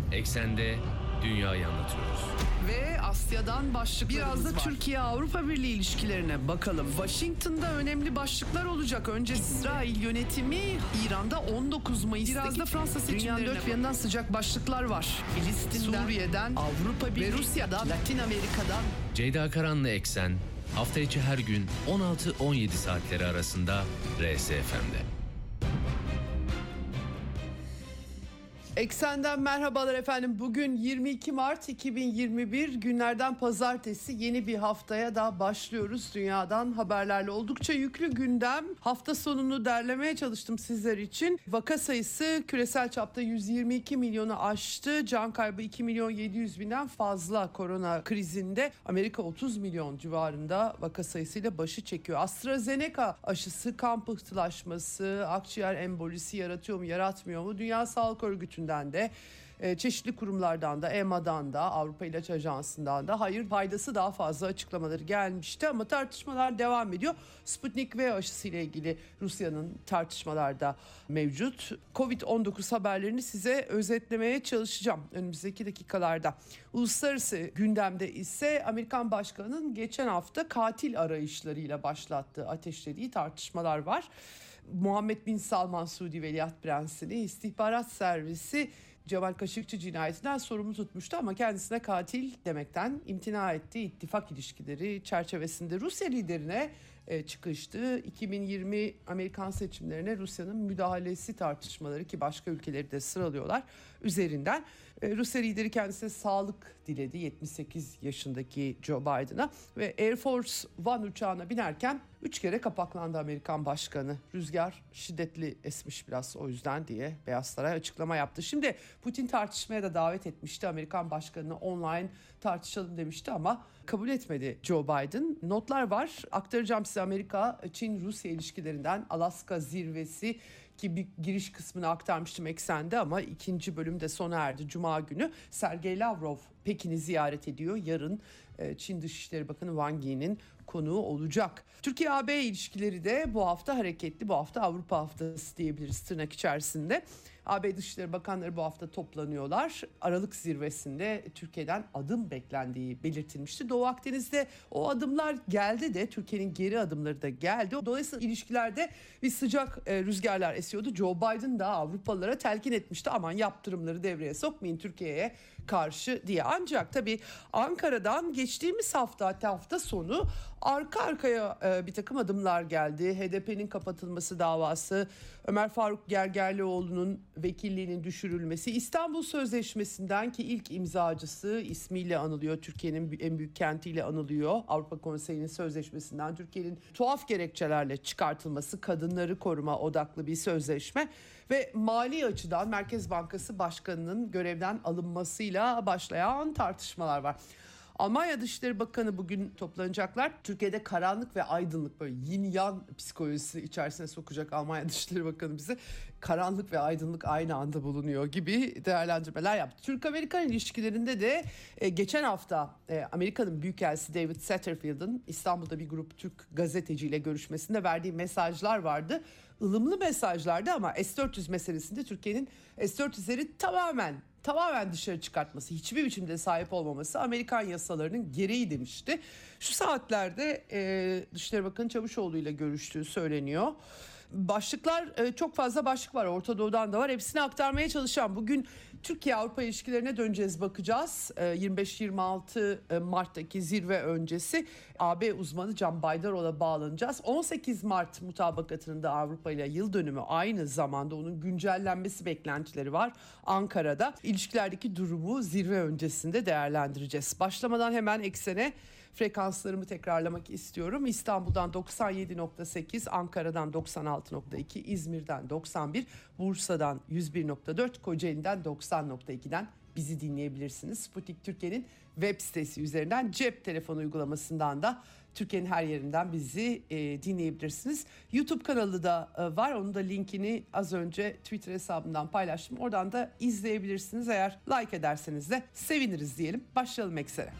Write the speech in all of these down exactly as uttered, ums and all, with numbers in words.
Eksende dünyayı anlatıyoruz. Ve Asya'dan başlıklarımız Biraz da var. Türkiye-Avrupa Birliği ilişkilerine bakalım. Washington'da önemli başlıklar olacak. Önce İsrail yönetimi İran'da on dokuz Mayıs'taki Biraz da Fransa dünyanın seçimlerine dört bir yanından sıcak başlıklar var. Filistin'den, Suriye'den, Avrupa Birliği ve Rusya'dan, Latin Amerika'dan. Ceyda Karan'la Eksen hafta içi her gün on altı on yedi saatleri arasında R S F M'de. Eksenden merhabalar efendim. Bugün yirmi iki Mart iki bin yirmi bir, günlerden pazartesi, yeni bir haftaya da başlıyoruz. Dünyadan haberlerle oldukça yüklü gündem. Hafta sonunu derlemeye çalıştım sizler için. Vaka sayısı küresel çapta yüz yirmi iki milyonu aştı. Can kaybı iki milyon yedi yüz binden fazla korona krizinde. Amerika otuz milyon civarında vaka sayısıyla başı çekiyor. AstraZeneca aşısı kan pıhtılaşması, akciğer embolisi yaratıyor mu yaratmıyor mu? Dünya Sağlık Örgütü'nün de çeşitli kurumlardan da, E M A'dan da, Avrupa İlaç Ajansı'ndan da hayır faydası daha fazla açıklamaları gelmişti ama tartışmalar devam ediyor. Sputnik V aşısı ile ilgili Rusya'nın tartışmalarda mevcut. kovid on dokuz haberlerini size özetlemeye çalışacağım önümüzdeki dakikalarda. Uluslararası gündemde ise Amerikan Başkanı'nın geçen hafta katil arayışlarıyla başlattığı, ateşlediği tartışmalar var. Muhammed Bin Salman Suudi Veliaht Prensi'ni istihbarat servisi Cemal Kaşıkçı cinayetinden sorumlu tutmuştu ama kendisine katil demekten imtina etti. İttifak ilişkileri çerçevesinde Rusya liderine çıkıştı. iki bin yirmi Amerikan seçimlerine Rusya'nın müdahalesi tartışmaları, ki başka ülkeleri de sıralıyorlar üzerinden. Rusya lideri kendisine sağlık diledi yetmiş sekiz yaşındaki Joe Biden'a ve Air Force One uçağına binerken üç kere kapaklandı Amerikan Başkanı. Rüzgar şiddetli esmiş biraz, o yüzden diye Beyaz Saray açıklama yaptı. Şimdi Putin tartışmaya da davet etmişti Amerikan Başkanı'nı, online tartışalım demişti ama kabul etmedi Joe Biden. Notlar var, aktaracağım size. Amerika-Çin-Rusya ilişkilerinden Alaska zirvesi, ki bir giriş kısmını aktarmıştım Eksen'de ama ikinci bölümde sona erdi. Cuma günü Sergey Lavrov Pekin'i ziyaret ediyor. Yarın Çin Dışişleri Bakanı Wang Yi'nin konuğu olacak. Türkiye-A B ilişkileri de bu hafta hareketli. Bu hafta Avrupa Haftası diyebiliriz tırnak içerisinde. A B Dışişleri Bakanları bu hafta toplanıyorlar. Aralık zirvesinde Türkiye'den adım beklendiği belirtilmişti. Doğu Akdeniz'de o adımlar geldi de Türkiye'nin geri adımları da geldi. Dolayısıyla ilişkilerde bir sıcak e, rüzgarlar esiyordu. Joe Biden da Avrupalılara telkin etmişti. Aman yaptırımları devreye sokmayın Türkiye'ye karşı diye. Ancak tabii Ankara'dan geçtiğimiz hafta, hatta hafta sonu arka arkaya e, bir takım adımlar geldi. H D P'nin kapatılması davası, Ömer Faruk Gergerlioğlu'nun vekilliğinin düşürülmesi, İstanbul Sözleşmesi'nden, ki ilk imzacısı ismiyle anılıyor, Türkiye'nin en büyük kentiyle anılıyor, Avrupa Konseyi'nin sözleşmesinden Türkiye'nin tuhaf gerekçelerle çıkartılması, kadınları koruma odaklı bir sözleşme ve mali açıdan Merkez Bankası Başkanı'nın görevden alınmasıyla başlayan tartışmalar var. Almanya Dışişleri Bakanı bugün toplanacaklar. Türkiye'de karanlık ve aydınlık, böyle yin yang psikolojisi içerisine sokacak Almanya Dışişleri Bakanı bize. Karanlık ve aydınlık aynı anda bulunuyor gibi değerlendirmeler yaptı. Türk-Amerikan ilişkilerinde de e, geçen hafta e, Amerika'nın Büyükelçisi David Satterfield'ın İstanbul'da bir grup Türk gazeteciyle görüşmesinde verdiği mesajlar vardı. Ilımlı mesajlardı ama S dört yüz meselesinde Türkiye'nin S dört yüzleri tamamen tamamen dışarı çıkartması, hiçbir biçimde sahip olmaması Amerikan yasalarının gereği demişti. Şu saatlerde e, Dışişleri Bakanı Çavuşoğlu ile görüştüğü söyleniyor. Başlıklar, e, çok fazla başlık var, Orta Doğu'dan da var, hepsini aktarmaya çalışacağım. Bugün Türkiye-Avrupa ilişkilerine döneceğiz, bakacağız. E, yirmi beş yirmi altı Mart'taki zirve öncesi A B uzmanı Can Baydaroğlu'na bağlanacağız. on sekiz Mart mutabakatının da Avrupa ile yıl dönümü, aynı zamanda onun güncellenmesi beklentileri var Ankara'da. İlişkilerdeki durumu zirve öncesinde değerlendireceğiz. Başlamadan hemen Eksene frekanslarımı tekrarlamak istiyorum. İstanbul'dan doksan yedi nokta sekiz, Ankara'dan doksan altı nokta iki, İzmir'den doksan bir, Bursa'dan yüz bir nokta dört, Kocaeli'den doksan nokta iki'den bizi dinleyebilirsiniz. Sputnik Türkiye'nin web sitesi üzerinden, cep telefonu uygulamasından da Türkiye'nin her yerinden bizi e, dinleyebilirsiniz. YouTube kanalı da e, var. Onun da linkini az önce Twitter hesabından paylaştım. Oradan da izleyebilirsiniz. Eğer like ederseniz de seviniriz diyelim. Başlayalım Eksen'e.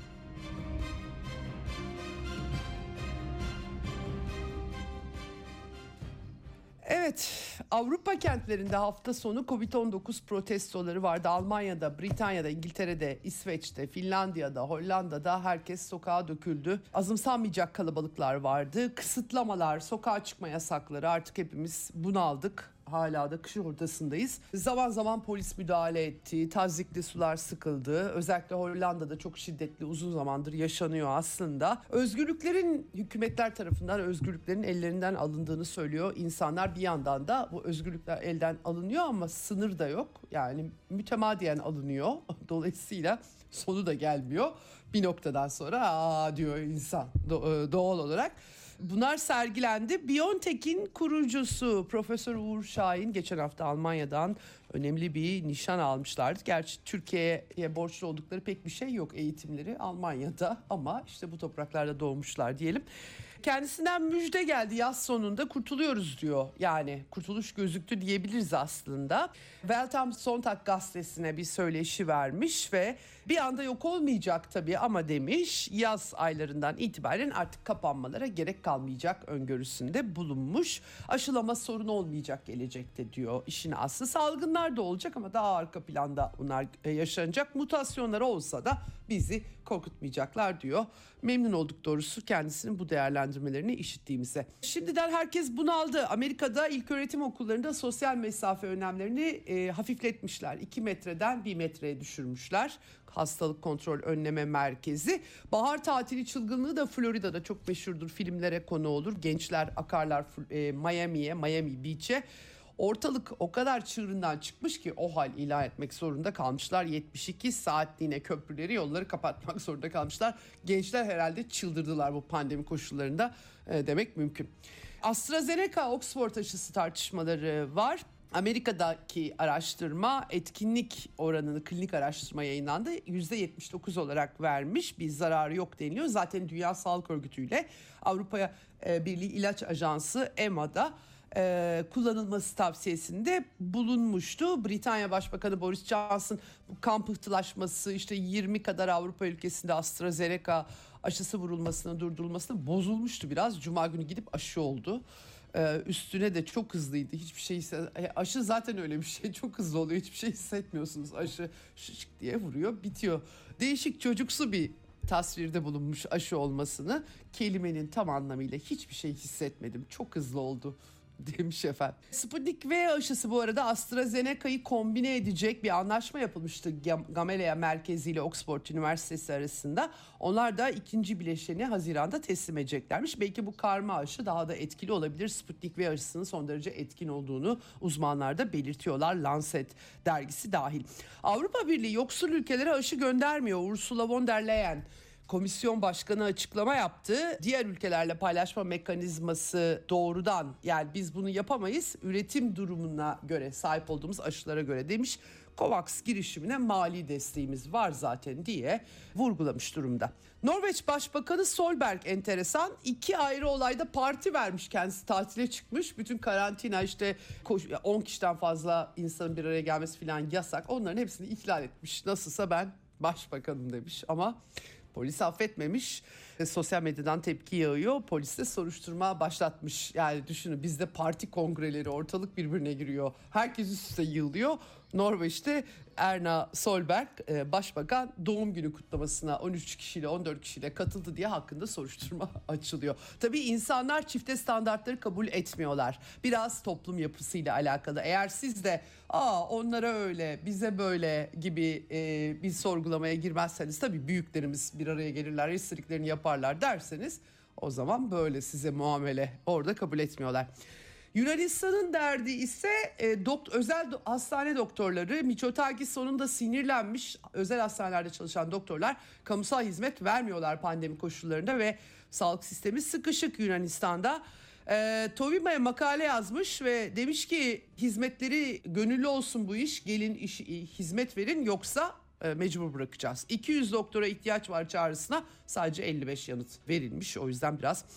Evet, Avrupa kentlerinde hafta sonu kovid on dokuz protestoları vardı. Almanya'da, Britanya'da, İngiltere'de, İsveç'te, Finlandiya'da, Hollanda'da herkes sokağa döküldü. Azımsanmayacak kalabalıklar vardı. Kısıtlamalar, sokağa çıkma yasakları, artık hepimiz bunaldık. Hala da kışın ortasındayız. Zaman zaman polis müdahale etti. Tazyikli sular sıkıldı. Özellikle Hollanda'da çok şiddetli, uzun zamandır yaşanıyor aslında. Özgürlüklerin hükümetler tarafından özgürlüklerin ellerinden alındığını söylüyor insanlar. Bir yandan da bu özgürlükler elden alınıyor ama sınır da yok. Yani mütemadiyen alınıyor. Dolayısıyla sonu da gelmiyor. Bir noktadan sonra aa diyor insan doğal olarak. Bunlar sergilendi. BioNTech'in kurucusu Profesör Uğur Şahin geçen hafta Almanya'dan önemli bir nişan almışlardı. Gerçi Türkiye'ye borçlu oldukları pek bir şey yok, eğitimleri Almanya'da ama işte bu topraklarda doğmuşlar diyelim. Kendisinden müjde geldi, yaz sonunda kurtuluyoruz diyor. Yani kurtuluş gözüktü diyebiliriz aslında. Welt am Sonntag gazetesine bir söyleşi vermiş ve bir anda yok olmayacak tabii ama demiş, yaz aylarından itibaren artık kapanmalara gerek kalmayacak öngörüsünde bulunmuş. Aşılama sorunu olmayacak gelecekte diyor. İşin aslı salgınlar da olacak ama daha arka planda bunlar yaşanacak. Mutasyonlar olsa da bizi korkutmayacaklar diyor. Memnun olduk doğrusu kendisinin bu değerlendirmelerini işittiğimize. Şimdiden herkes bunaldı. Amerika'da ilköğretim okullarında sosyal mesafe önlemlerini e, hafifletmişler. iki metreden bir metreye düşürmüşler. Hastalık Kontrol Önleme Merkezi. Bahar tatili çılgınlığı da Florida'da çok meşhurdur. Filmlere konu olur. Gençler akarlar e, Miami'ye, Miami Beach'e. Ortalık o kadar çığırından çıkmış ki o hal ilan etmek zorunda kalmışlar. yetmiş iki saatliğine köprüleri, yolları kapatmak zorunda kalmışlar. Gençler herhalde çıldırdılar bu pandemi koşullarında e, demek mümkün. AstraZeneca Oxford aşısı tartışmaları var. Amerika'daki araştırma etkinlik oranını, klinik araştırma yayınlandı. yüzde yetmiş dokuz olarak vermiş, bir zararı yok deniliyor. Zaten Dünya Sağlık Örgütü ile Avrupa Birliği İlaç Ajansı E M A'da Ee, kullanılması tavsiyesinde bulunmuştu. Britanya Başbakanı Boris Johnson bu kan pıhtılaşması, işte yirmi kadar Avrupa ülkesinde AstraZeneca aşısı vurulmasına, durdurulmasına bozulmuştu biraz. Cuma günü gidip aşı oldu. Ee, üstüne de çok hızlıydı. Hiçbir şey hisse- aşı zaten öyle bir şey, çok hızlı oluyor. Hiçbir şey hissetmiyorsunuz. Aşı şık diye vuruyor, bitiyor. Değişik, çocuksu bir tasvirde bulunmuş aşı olmasını. Kelimenin tam anlamıyla hiçbir şey hissetmedim. Çok hızlı oldu demiş efendim. Sputnik V aşısı bu arada AstraZeneca'yı kombine edecek bir anlaşma yapılmıştı Gamaleya Merkezi ile Oxford Üniversitesi arasında. Onlar da ikinci bileşeni Haziran'da teslim edeceklermiş. Belki bu karma aşı daha da etkili olabilir. Sputnik V aşısının son derece etkin olduğunu uzmanlar da belirtiyorlar. Lancet dergisi dahil. Avrupa Birliği yoksul ülkelere aşı göndermiyor. Ursula von der Leyen Komisyon Başkanı açıklama yaptı. Diğer ülkelerle paylaşma mekanizması doğrudan, yani biz bunu yapamayız, üretim durumuna göre, sahip olduğumuz aşılara göre demiş. COVAX girişimine mali desteğimiz var zaten diye vurgulamış durumda. Norveç Başbakanı Solberg enteresan, iki ayrı olayda parti vermiş, kendisi tatile çıkmış. Bütün karantina, işte on kişiden fazla insanın bir araya gelmesi falan yasak. Onların hepsini ihlal etmiş. Nasılsa ben başbakanım demiş ama polis affetmemiş. E, sosyal medyadan tepki yağıyor. Polis de soruşturma başlatmış. Yani düşünün, bizde parti kongreleri, ortalık birbirine giriyor. Herkes üst üste yığılıyor. Norveç'te Erna Solberg e, başbakan doğum günü kutlamasına on üç kişiyle on dört kişiyle katıldı diye hakkında soruşturma açılıyor. Tabii insanlar çifte standartları kabul etmiyorlar. Biraz toplum yapısıyla alakalı. Eğer siz de aa onlara öyle bize böyle gibi e, bir sorgulamaya girmezseniz, tabii büyüklerimiz bir araya gelirler, istediklerini yaparlar derseniz, o zaman böyle size muamele orada kabul etmiyorlar. Yunanistan'ın derdi ise e, dokt, özel do- hastane doktorları. Mitsotakis sonunda sinirlenmiş. Özel hastanelerde çalışan doktorlar kamusal hizmet vermiyorlar pandemi koşullarında ve sağlık sistemi sıkışık Yunanistan'da. E, Tovima'ya makale yazmış ve demiş ki hizmetleri gönüllü olsun bu iş, gelin iş, hizmet verin, yoksa e, mecbur bırakacağız. iki yüz doktora ihtiyaç var çağrısına sadece elli beş yanıt verilmiş, o yüzden biraz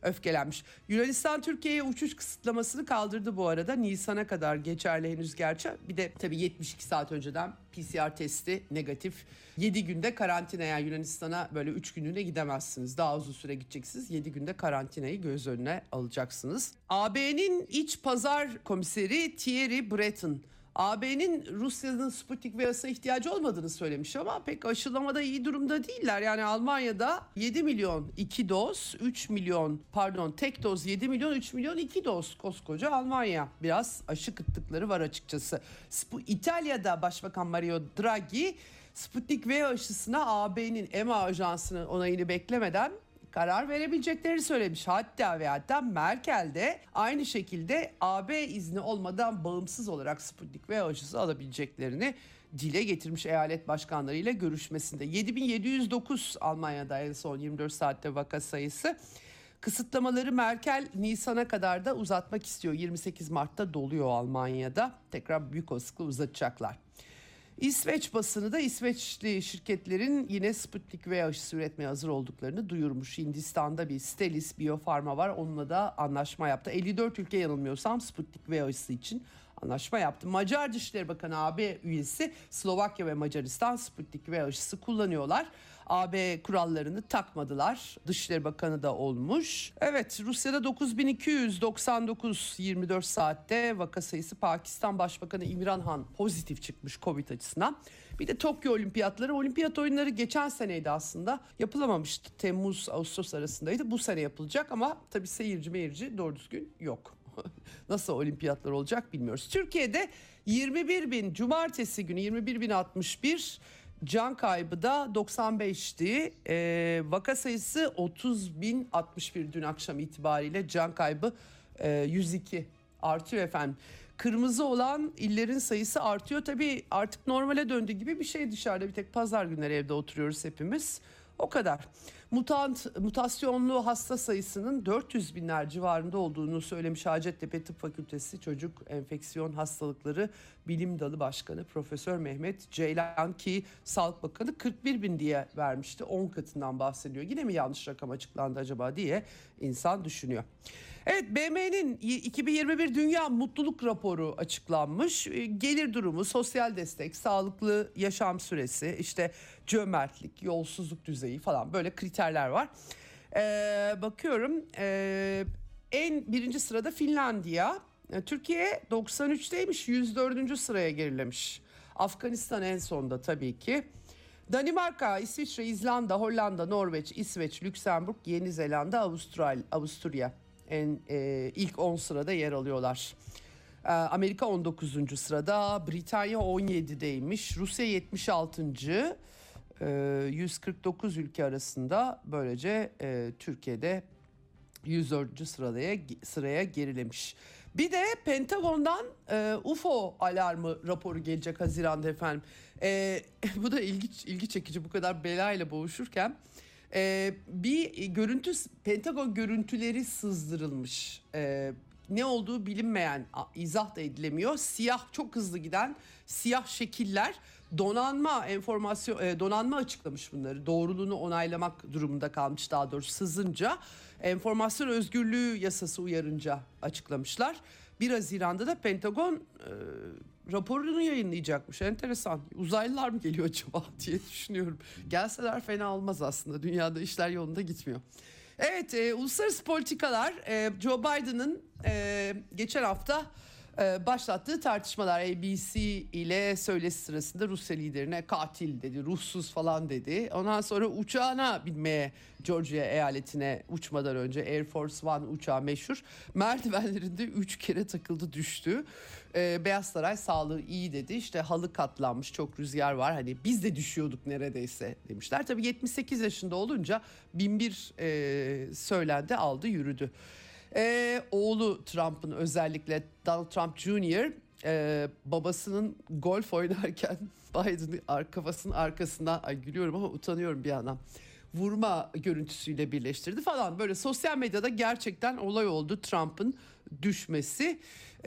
öfkelenmiş. Yunanistan Türkiye'ye uçuş kısıtlamasını kaldırdı bu arada. Nisan'a kadar geçerli henüz gerçi. Bir de tabii yetmiş iki saat önceden P C R testi negatif. yedi günde karantina, yani Yunanistan'a böyle üç günlüğüne gidemezsiniz. Daha uzun süre gideceksiniz. yedi günde karantinayı göz önüne alacaksınız. A B'nin iç pazar komiseri Thierry Breton, A B'nin Rusya'nın Sputnik ve As'a ihtiyacı olmadığını söylemiş ama pek aşılamada iyi durumda değiller. Yani Almanya'da yedi milyon iki doz, üç milyon pardon tek doz yedi milyon, üç milyon iki doz, koskoca Almanya. Biraz aşı kıtlıkları var açıkçası. İtalya'da Başbakan Mario Draghi Sputnik V aşısına A B'nin E M A ajansının onayını beklemeden karar verebileceklerini söylemiş. Hatta ve hatta Merkel de aynı şekilde A B izni olmadan bağımsız olarak Sputnik V aşısı alabileceklerini dile getirmiş eyalet başkanlarıyla görüşmesinde. yedi bin yedi yüz dokuz Almanya'da en son yirmi dört saatte vaka sayısı. Kısıtlamaları Merkel Nisan'a kadar da uzatmak istiyor. yirmi sekiz Mart'ta doluyor Almanya'da. Tekrar büyük olasılıkla uzatacaklar. İsveç basını da İsveçli şirketlerin yine Sputnik V aşısı üretmeye hazır olduklarını duyurmuş. Hindistan'da bir Stelis Biofarma var, onunla da anlaşma yaptı. elli dört ülke yanılmıyorsam Sputnik V aşısı için anlaşma yaptı. Macar Dışişleri Bakanı A B üyesi Slovakya ve Macaristan Sputnik V aşısı kullanıyorlar. A B kurallarını takmadılar. Dışişleri Bakanı da olmuş. Evet, Rusya'da dokuz bin iki yüz doksan dokuz yirmi dört saatte vaka sayısı. Pakistan Başbakanı İmran Han pozitif çıkmış Covid açısından. Bir de Tokyo Olimpiyatları. Olimpiyat oyunları geçen seneydi aslında. Yapılamamıştı. Temmuz Ağustos arasındaydı. Bu sene yapılacak ama tabii seyirci meyirci doğru düzgün yok. Nasıl olimpiyatlar olacak bilmiyoruz. Türkiye'de yirmi bir bin cumartesi günü yirmi bir bin altmış bir, can kaybı da doksan beşti. Ee, vaka sayısı otuz bin altmış bir dün akşam itibariyle, can kaybı e, yüz iki artıyor efendim. Kırmızı olan illerin sayısı artıyor. Tabii artık normale döndü gibi bir şey dışarıda. Bir tek pazar günleri evde oturuyoruz hepimiz. O kadar. Mutant, mutasyonlu hasta sayısının dört yüz binler civarında olduğunu söylemiş Hacettepe Tıp Fakültesi Çocuk Enfeksiyon Hastalıkları Bilim Dalı Başkanı Profesör Mehmet Ceylan, ki Sağlık Bakanı kırk bir bin diye vermişti. on katından bahsediyor. Yine mi yanlış rakam açıklandı acaba diye insan düşünüyor. Evet, B M'nin iki bin yirmi bir Dünya Mutluluk Raporu açıklanmış. Gelir durumu, sosyal destek, sağlıklı yaşam süresi, işte cömertlik, yolsuzluk düzeyi falan böyle kriterler var. Ee, bakıyorum ee, en birinci sırada Finlandiya. Türkiye doksan üçteymiş, yüz dördüncü sıraya gerilemiş. Afganistan en sonda tabii ki. Danimarka, İsviçre, İzlanda, Hollanda, Norveç, İsveç, Lüksemburg, Yeni Zelanda, Avustral, Avusturya en e, ilk on sırada yer alıyorlar. E, Amerika on dokuzuncu sırada, Britanya on yedideymiş, Rusya yetmiş altıncı E, yüz kırk dokuz ülke arasında, böylece e, Türkiye'de yüz dördüncü sıraya sıraya gerilemiş. Bir de Pentagon'dan e, U F O alarmı raporu gelecek Haziran'da efendim. E, bu da ilgi, ilgi çekici, bu kadar belayla boğuşurken. Ee, bir görüntü, Pentagon görüntüleri sızdırılmış. Ee, ne olduğu bilinmeyen, izah da edilemiyor. Siyah, çok hızlı giden siyah şekiller, donanma enformasyon e, donanma açıklamış bunları. Doğruluğunu onaylamak durumunda kalmış, daha doğrusu sızınca. Enformasyon özgürlüğü yasası uyarınca açıklamışlar. bir Haziran'da da Pentagon e, raporunu yayınlayacakmış. Enteresan. Uzaylılar mı geliyor acaba diye düşünüyorum. Gelseler fena olmaz aslında. Dünyada işler yolunda gitmiyor. Evet, e, uluslararası politikalar, e, Joe Biden'ın e, geçen hafta e, başlattığı tartışmalar, A B C ile söyleşi sırasında Rusya liderine katil dedi, ruhsuz falan dedi. Ondan sonra uçağına binmeye, Georgia eyaletine uçmadan önce Air Force One uçağı meşhur, merdivenlerinde üç kere takıldı, düştü. Ee, Beyaz Saray sağlığı iyi dedi, işte halı katlanmış, çok rüzgar var, hani biz de düşüyorduk neredeyse demişler. Tabii yetmiş sekiz yaşında olunca bin bir e, söylendi, aldı yürüdü. Ee, oğlu Trump'ın, özellikle Donald Trump Junior e, babasının golf oynarken Biden'ın kafasının arkasından, ay gülüyorum ama utanıyorum bir yandan, vurma görüntüsüyle birleştirdi falan. Böyle sosyal medyada gerçekten olay oldu Trump'ın düşmesi,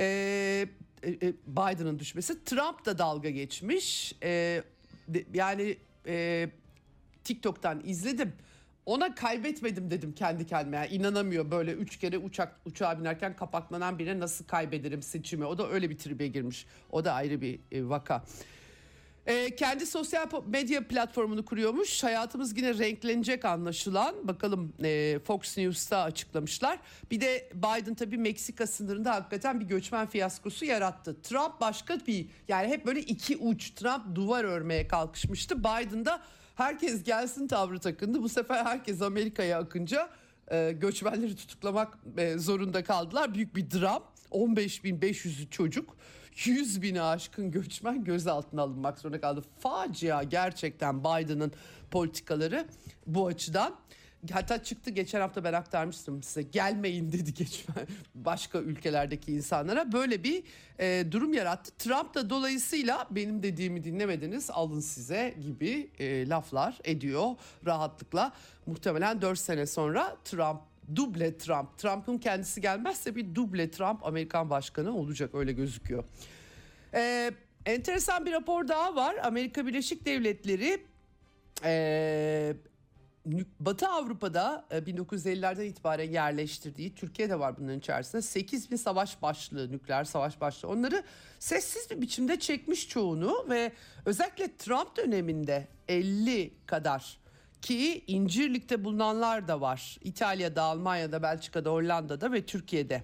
ee, Biden'ın düşmesi. Trump da dalga geçmiş. Ee, yani e, TikTok'tan izledim. ona kaybetmedim dedim kendi kendime. Yani inanamıyor, böyle üç kere uçak uçağa binerken kapaklanan birine nasıl kaybederim seçimi. O da öyle bir tribe girmiş. O da ayrı bir e, vaka. E, kendi sosyal medya platformunu kuruyormuş. Hayatımız yine renklenecek anlaşılan. Bakalım, e, Fox News'ta açıklamışlar. Bir de Biden tabii Meksika sınırında hakikaten bir göçmen fiyaskosu yarattı. Trump başka bir, yani hep böyle iki uç. Trump duvar örmeye kalkışmıştı. Biden da herkes gelsin tavrı takındı. Bu sefer herkes Amerika'ya akınca e, göçmenleri tutuklamak e, zorunda kaldılar. Büyük bir dram. on beş bin beş yüzü çocuk, yüz bini aşkın göçmen gözaltına alınmak zorunda kaldı. Facia gerçekten Biden'ın politikaları bu açıdan. Hatta çıktı, geçen hafta ben aktarmıştım size, gelmeyin dedi geçmen başka ülkelerdeki insanlara. Böyle bir e, durum yarattı. Trump da dolayısıyla benim dediğimi dinlemediniz, alın size gibi e, laflar ediyor rahatlıkla. Muhtemelen dört sene sonra Trump, duble Trump, Trump'ın kendisi gelmezse bir duble Trump Amerikan başkanı olacak, öyle gözüküyor. Ee, enteresan bir rapor daha var. Amerika Birleşik Devletleri e, Batı Avrupa'da bin dokuz yüz ellilerden itibaren yerleştirdiği, Türkiye'de var bunların içerisinde, sekiz bin savaş başlığı, nükleer savaş başlığı, onları sessiz bir biçimde çekmiş çoğunu ve özellikle Trump döneminde elli kadar, ki İncirlik'te bulunanlar da var. İtalya'da, Almanya'da, Belçika'da, Hollanda'da ve Türkiye'de.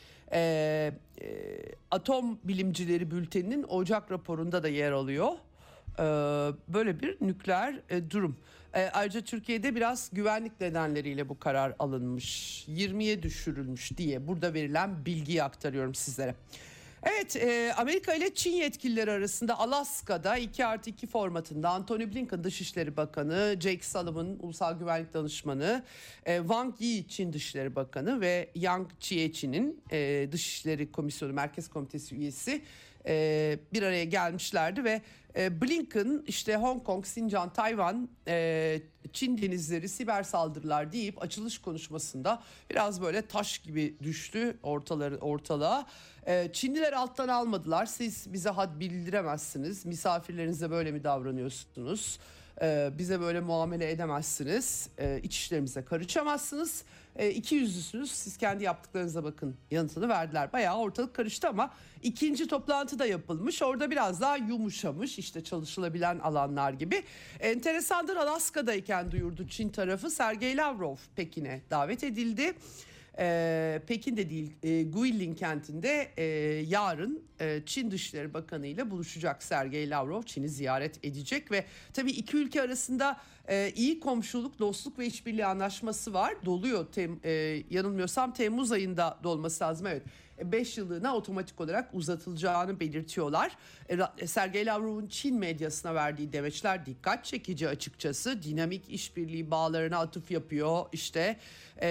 Ee, e, Atom Bilimcileri Bülteni'nin Ocak raporunda da yer alıyor. Ee, böyle bir nükleer e, durum. Ee, ayrıca Türkiye'de biraz güvenlik nedenleriyle bu karar alınmış. yirmiye düşürülmüş diye burada verilen bilgiyi aktarıyorum sizlere. Evet, e, Amerika ile Çin yetkilileri arasında Alaska'da iki artı iki formatında Antony Blinken Dışişleri Bakanı, Jake Sullivan Ulusal Güvenlik Danışmanı, e, Wang Yi Çin Dışişleri Bakanı ve Yang Jiechi'nin e, Dışişleri Komisyonu Merkez Komitesi üyesi e, bir araya gelmişlerdi ve e, Blinken işte Hong Kong, Sincan, Tayvan, e, Çin denizleri, siber saldırılar deyip açılış konuşmasında biraz böyle taş gibi düştü ortaları ortalığa. E, Çinliler alttan almadılar. Siz bize had bildiremezsiniz. Misafirlerinize böyle mi davranıyorsunuz? E, bize böyle muamele edemezsiniz. E, iç işlerimize karışamazsınız. E, iki yüzlüsünüz. Siz kendi yaptıklarınıza bakın yanıtını verdiler. Bayağı ortalık karıştı ama ikinci toplantı da yapılmış. Orada biraz daha yumuşamış, işte çalışılabilen alanlar gibi. Enteresandır, Alaska'dayken duyurdu Çin tarafı. Sergey Lavrov Pekin'e davet edildi. Ee, Pekin'de değil, e, Guilin kentinde e, yarın e, Çin Dışişleri Bakanı ile buluşacak Sergey Lavrov. Çin'i ziyaret edecek ve tabii iki ülke arasında e, iyi komşuluk, dostluk ve işbirliği anlaşması var. Doluyor, tem, e, yanılmıyorsam Temmuz ayında dolması lazım, evet. beş yıllığına otomatik olarak uzatılacağını belirtiyorlar. Sergey Lavrov'un Çin medyasına verdiği demeçler dikkat çekici açıkçası. Dinamik işbirliği bağlarına atıf yapıyor işte e,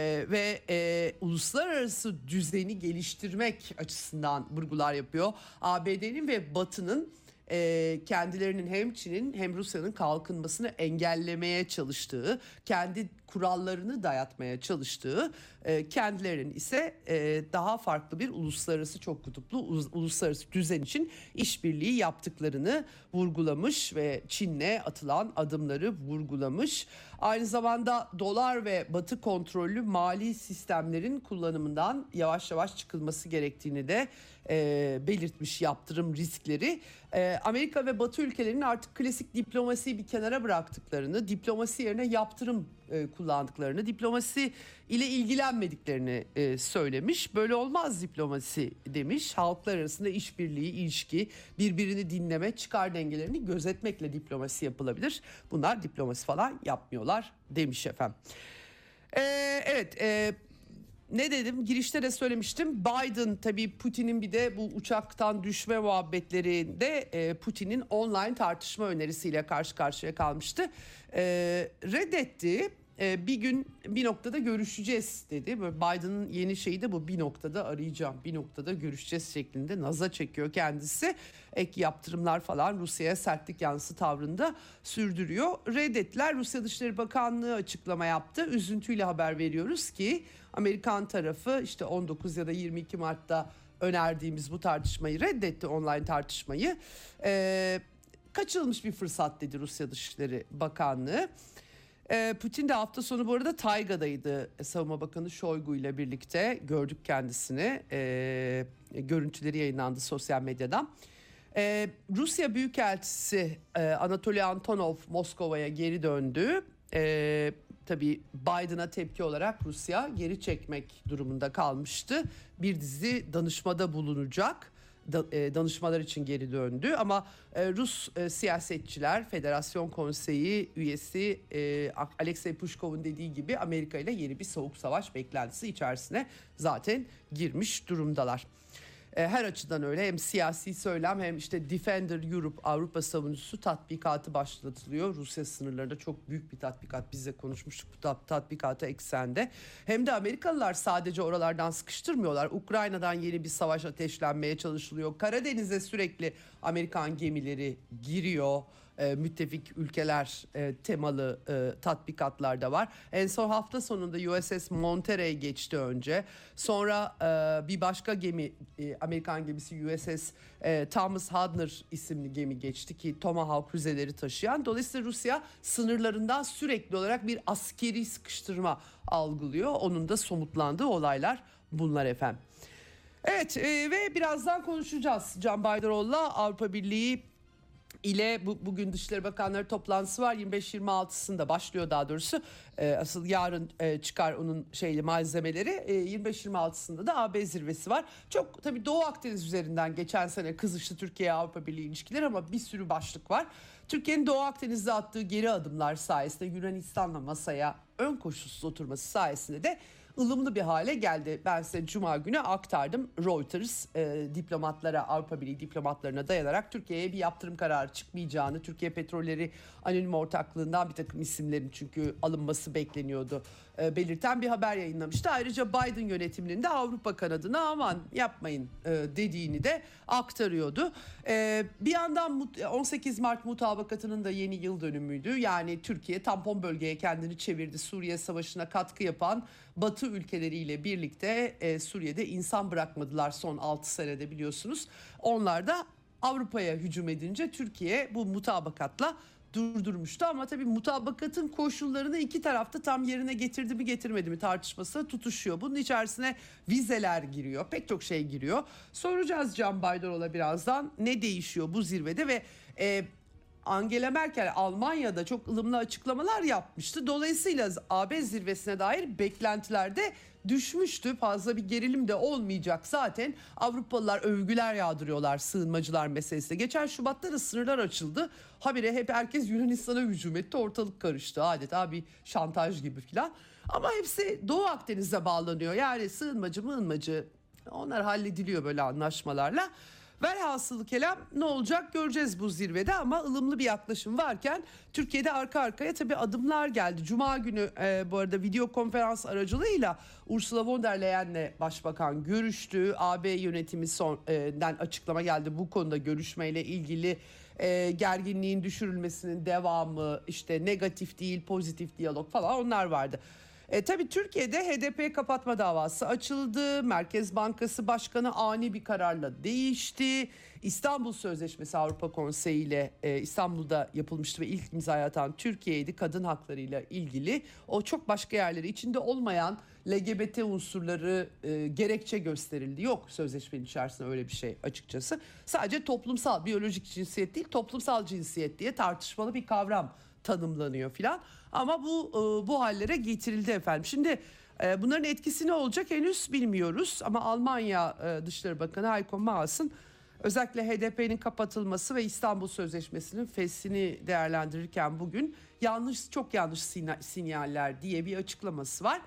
ve e, uluslararası düzeni geliştirmek açısından vurgular yapıyor. A B D'nin ve Batı'nın e, kendilerinin hem Çin'in hem Rusya'nın kalkınmasını engellemeye çalıştığı, kendi kurallarını dayatmaya çalıştığı, e, kendilerinin ise e, daha farklı bir uluslararası, çok kutuplu uluslararası düzen için işbirliği yaptıklarını vurgulamış ve Çin'le atılan adımları vurgulamış. Aynı zamanda dolar ve Batı kontrollü mali sistemlerin kullanımından yavaş yavaş çıkılması gerektiğini de e, belirtmiş, yaptırım riskleri. E, Amerika ve Batı ülkelerinin artık klasik diplomasiyi bir kenara bıraktıklarını, diplomasi yerine yaptırım e, kullandıklarını, diplomasi ile ilgilenmediklerini e, söylemiş. Böyle olmaz diplomasi demiş. Halklar arasında işbirliği, ilişki, birbirini dinleme, çıkar dengelerini gözetmekle diplomasi yapılabilir. Bunlar diplomasi falan yapmıyorlar demiş efendim. E, evet, e, ne dedim? Girişte de söylemiştim. Biden tabii Putin'in bir de bu uçaktan düşme muhabbetlerinde e, Putin'in online tartışma önerisiyle karşı karşıya kalmıştı. E, reddetti. E, bir gün bir noktada görüşeceğiz dedi. Böyle Biden'ın yeni şeyi de bu, bir noktada arayacağım, bir noktada görüşeceğiz şeklinde naza çekiyor kendisi. Ek yaptırımlar falan, Rusya'ya sertlik yanlısı tavrında sürdürüyor. Reddettiler. Rusya Dışişleri Bakanlığı açıklama yaptı. Üzüntüyle haber veriyoruz ki Amerikan tarafı işte on dokuz ya da yirmi iki Mart'ta önerdiğimiz bu tartışmayı reddetti, online tartışmayı. Ee, kaçırılmış bir fırsat dedi Rusya Dışişleri Bakanlığı. Ee, Putin de hafta sonu bu arada Tayga'daydı. Savunma Bakanı Shoigu ile birlikte gördük kendisini. Ee, görüntüleri yayınlandı sosyal medyadan. Ee, Rusya Büyükelçisi e, Anatoly Antonov Moskova'ya geri döndü. Ee, tabii Biden'a tepki olarak Rusya geri çekmek durumunda kalmıştı. Bir dizi danışmada bulunacak. Da, e, danışmalar için geri döndü ama e, Rus e, siyasetçiler, Federasyon Konseyi üyesi e, Alexey Pushkov'un dediği gibi Amerika ile yeni bir soğuk savaş beklentisi içerisine zaten girmiş durumdalar. Her açıdan öyle, hem siyasi söylem hem işte Defender Europe Avrupa savunucusu tatbikatı başlatılıyor. Rusya sınırlarında çok büyük bir tatbikat, biz de konuşmuştuk bu tatbikatı eksende. Hem de Amerikalılar sadece oralardan sıkıştırmıyorlar. Ukrayna'dan yeni bir savaş ateşlenmeye çalışılıyor. Karadeniz'e sürekli Amerikan gemileri giriyor. E, müttefik ülkeler e, temalı e, tatbikatlar da var. En son hafta sonunda U S S Monterey geçti önce. Sonra e, bir başka gemi, e, Amerikan gemisi U S S e, Thomas Hudner isimli gemi geçti ki Tomahawk füzeleri taşıyan. Dolayısıyla Rusya sınırlarından sürekli olarak bir askeri sıkıştırma algılıyor. Onun da somutlandığı olaylar bunlar efendim. Evet e, ve birazdan konuşacağız. Can Baydaroğlu'la Avrupa Birliği ile bu, bugün Dışişleri Bakanları toplantısı var. yirmi beş yirmi altısında başlıyor daha doğrusu. Ee, asıl yarın e, çıkar onun şeyli malzemeleri. E, yirmi beş yirmi altısında da A B zirvesi var. Çok tabii Doğu Akdeniz üzerinden geçen sene kızıştı Türkiye Avrupa Birliği ilişkileri ama bir sürü başlık var. Türkiye'nin Doğu Akdeniz'de attığı geri adımlar sayesinde Yunanistan'la masaya ön koşulsuz oturması sayesinde de ılımlı bir hale geldi. Ben size Cuma günü aktardım. Reuters e, diplomatlara, Avrupa Birliği diplomatlarına dayanarak Türkiye'ye bir yaptırım kararı çıkmayacağını, Türkiye Petrolleri Anonim Ortaklığı'ndan bir takım isimlerin çünkü alınması bekleniyordu e, belirten bir haber yayınlamıştı. Ayrıca Biden yönetiminin de Avrupa kanadına aman yapmayın e, dediğini de aktarıyordu. E, bir yandan on sekiz Mart mutabakatının da yeni yıl dönümüydü. Yani Türkiye tampon bölgeye kendini çevirdi. Suriye Savaşı'na katkı yapan Batı ülkeleriyle birlikte e, Suriye'de insan bırakmadılar son altı senede biliyorsunuz. Onlar da Avrupa'ya hücum edince Türkiye bu mutabakatla durdurmuştu. Ama tabii mutabakatın koşullarını iki tarafta tam yerine getirdi mi getirmedi mi tartışması tutuşuyor. Bunun içerisine vizeler giriyor, pek çok şey giriyor. Soracağız Can Baydaroğlu'na birazdan ne değişiyor bu zirvede ve E, Angela Merkel Almanya'da çok ılımlı açıklamalar yapmıştı. Dolayısıyla A B zirvesine dair beklentiler de düşmüştü. Fazla bir gerilim de olmayacak zaten. Avrupalılar övgüler yağdırıyorlar sığınmacılar meselesinde. Geçen Şubat'ta da sınırlar açıldı. Habire hep herkes Yunanistan'a hücum etti. Ortalık karıştı. Adeta bir şantaj gibi filan. Ama hepsi Doğu Akdeniz'e bağlanıyor. Yani sığınmacı mığınmacı onlar hallediliyor böyle anlaşmalarla. Velhasılı kelam ne olacak göreceğiz bu zirvede ama ılımlı bir yaklaşım varken Türkiye'de arka arkaya tabii adımlar geldi. Cuma günü e, bu arada video konferans aracılığıyla Ursula von der Leyen'le başbakan görüştü. A B yönetimi sondan açıklama geldi bu konuda görüşmeyle ilgili. E, gerginliğin düşürülmesinin devamı, işte negatif değil pozitif diyalog falan onlar vardı. E, tabii Türkiye'de H D P kapatma davası açıldı. Merkez Bankası Başkanı ani bir kararla değişti. İstanbul Sözleşmesi Avrupa Konseyi ile e, İstanbul'da yapılmıştı ve ilk imzayı atan Türkiye'ydi kadın haklarıyla ilgili. O çok başka yerleri içinde olmayan L G B T unsurları e, gerekçe gösterildi. Yok sözleşmenin içerisinde öyle bir şey açıkçası. Sadece toplumsal, biyolojik cinsiyet değil toplumsal cinsiyet diye tartışmalı bir kavram tanımlanıyor filan. Ama bu bu hallere getirildi efendim. Şimdi bunların etkisi ne olacak henüz bilmiyoruz. Ama Almanya Dışişleri Bakanı Heiko Maas'ın özellikle H D P'nin kapatılması ve İstanbul Sözleşmesi'nin feshini değerlendirirken bugün yanlış çok yanlış sinyaller diye bir açıklaması var.